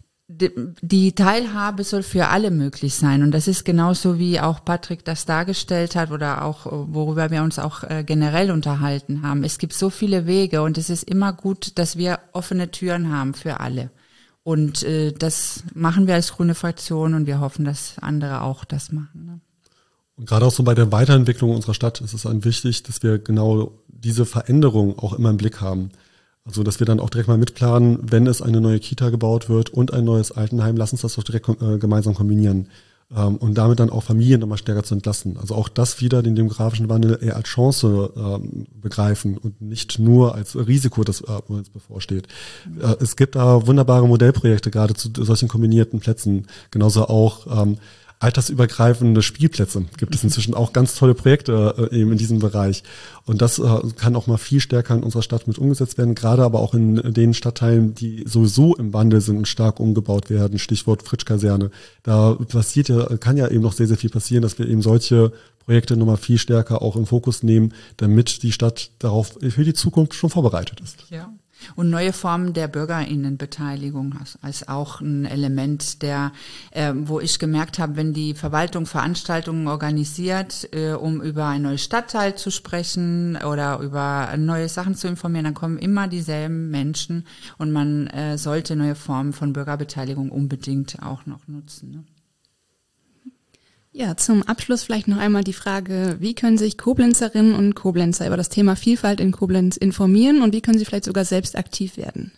S3: Die Teilhabe soll für alle möglich sein und das ist genauso wie auch Patrick das dargestellt hat oder auch worüber wir uns auch generell unterhalten haben. Es gibt so viele Wege und es ist immer gut, dass wir offene Türen haben für alle und äh, das machen wir als grüne Fraktion und wir hoffen, dass andere auch das machen. Ne?
S4: Und gerade auch so bei der Weiterentwicklung unserer Stadt ist es dann wichtig, dass wir genau diese Veränderung auch immer im Blick haben. Also, dass wir dann auch direkt mal mitplanen, wenn es eine neue Kita gebaut wird und ein neues Altenheim, lass uns das doch direkt äh, gemeinsam kombinieren ähm, und damit dann auch Familien nochmal stärker zu entlasten. Also auch das wieder den demografischen Wandel eher als Chance ähm, begreifen und nicht nur als Risiko, das äh, uns bevorsteht. Äh, es gibt da wunderbare Modellprojekte gerade zu solchen kombinierten Plätzen, genauso auch ähm, altersübergreifende Spielplätze. Gibt es inzwischen auch ganz tolle Projekte äh, eben in diesem Bereich. Und das äh, kann auch mal viel stärker in unserer Stadt mit umgesetzt werden, gerade aber auch in den Stadtteilen, die sowieso im Wandel sind und stark umgebaut werden. Stichwort Fritsch-Kaserne. Da passiert ja, kann ja eben noch sehr, sehr viel passieren, dass wir eben solche Projekte nochmal viel stärker auch im Fokus nehmen, damit die Stadt darauf für die Zukunft schon vorbereitet ist.
S3: Ja. Und neue Formen der BürgerInnenbeteiligung als auch ein Element, der, äh, wo ich gemerkt habe, wenn die Verwaltung Veranstaltungen organisiert, äh, um über ein neues Stadtteil zu sprechen oder über neue Sachen zu informieren, dann kommen immer dieselben Menschen und man äh, sollte neue Formen von Bürgerbeteiligung unbedingt auch noch nutzen. Ne?
S2: Ja, zum Abschluss vielleicht noch einmal die Frage, wie können sich Koblenzerinnen und Koblenzer über das Thema Vielfalt in Koblenz informieren und wie können sie vielleicht sogar selbst aktiv werden?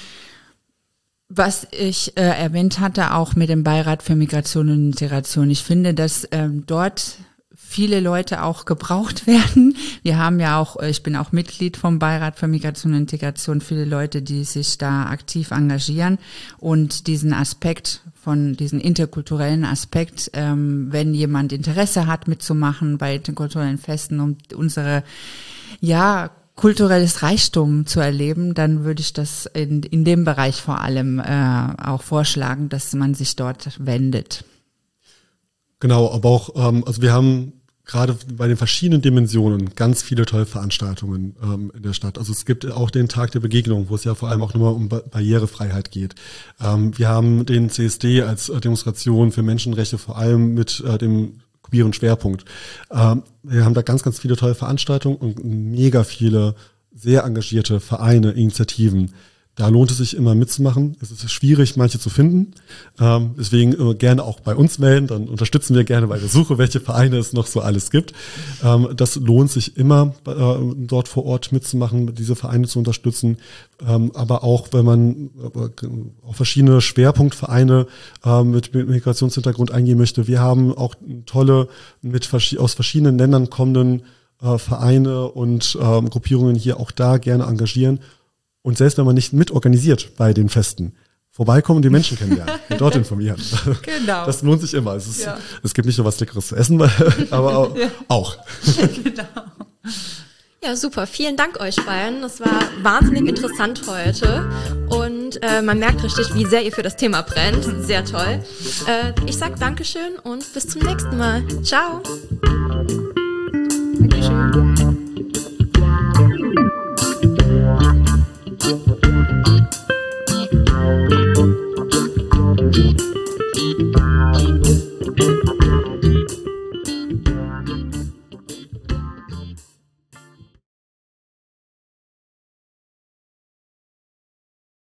S3: Was ich äh, erwähnt hatte, auch mit dem Beirat für Migration und Integration. Ich finde, dass ähm, dort viele Leute auch gebraucht werden. Wir haben ja auch, ich bin auch Mitglied vom Beirat für Migration und Integration, viele Leute, die sich da aktiv engagieren und diesen Aspekt von diesen interkulturellen Aspekt, ähm, wenn jemand Interesse hat mitzumachen bei interkulturellen Festen, um unsere, ja, kulturelles Reichtum zu erleben, dann würde ich das in, in dem Bereich vor allem äh, auch vorschlagen, dass man sich dort wendet.
S4: Genau, aber auch, ähm, also wir haben gerade bei den verschiedenen Dimensionen ganz viele tolle Veranstaltungen ähm, in der Stadt. Also es gibt auch den Tag der Begegnung, wo es ja vor allem auch nochmal um Ba- Barrierefreiheit geht. Ähm, wir haben den C S D als äh, Demonstration für Menschenrechte, vor allem mit äh, dem queeren Schwerpunkt. Ähm, wir haben da ganz, ganz viele tolle Veranstaltungen und mega viele sehr engagierte Vereine, Initiativen. Da lohnt es sich immer mitzumachen. Es ist schwierig, manche zu finden. Ähm, deswegen äh, gerne auch bei uns melden. Dann unterstützen wir gerne bei der Suche, welche Vereine es noch so alles gibt. Ähm, das lohnt sich immer, äh, dort vor Ort mitzumachen, diese Vereine zu unterstützen. Ähm, aber auch, wenn man äh, auf verschiedene Schwerpunktvereine äh, mit Migrationshintergrund eingehen möchte. Wir haben auch tolle, mit verschi- aus verschiedenen Ländern kommenden äh, Vereine und ähm, Gruppierungen hier auch da gerne engagieren. Und selbst wenn man nicht mitorganisiert bei den Festen, vorbeikommen und die Menschen kennenlernen, dort informieren.
S2: Genau.
S4: Das lohnt sich immer. Es, ist,
S2: Ja.
S4: es gibt nicht nur was Leckeres zu essen, aber auch.
S2: Ja.
S4: auch.
S2: Genau.
S1: Ja, super. Vielen Dank euch beiden. Das war wahnsinnig interessant heute. Und äh, man merkt richtig, wie sehr ihr für das Thema brennt. Sehr toll. Äh, ich sag Dankeschön und bis zum nächsten Mal. Ciao.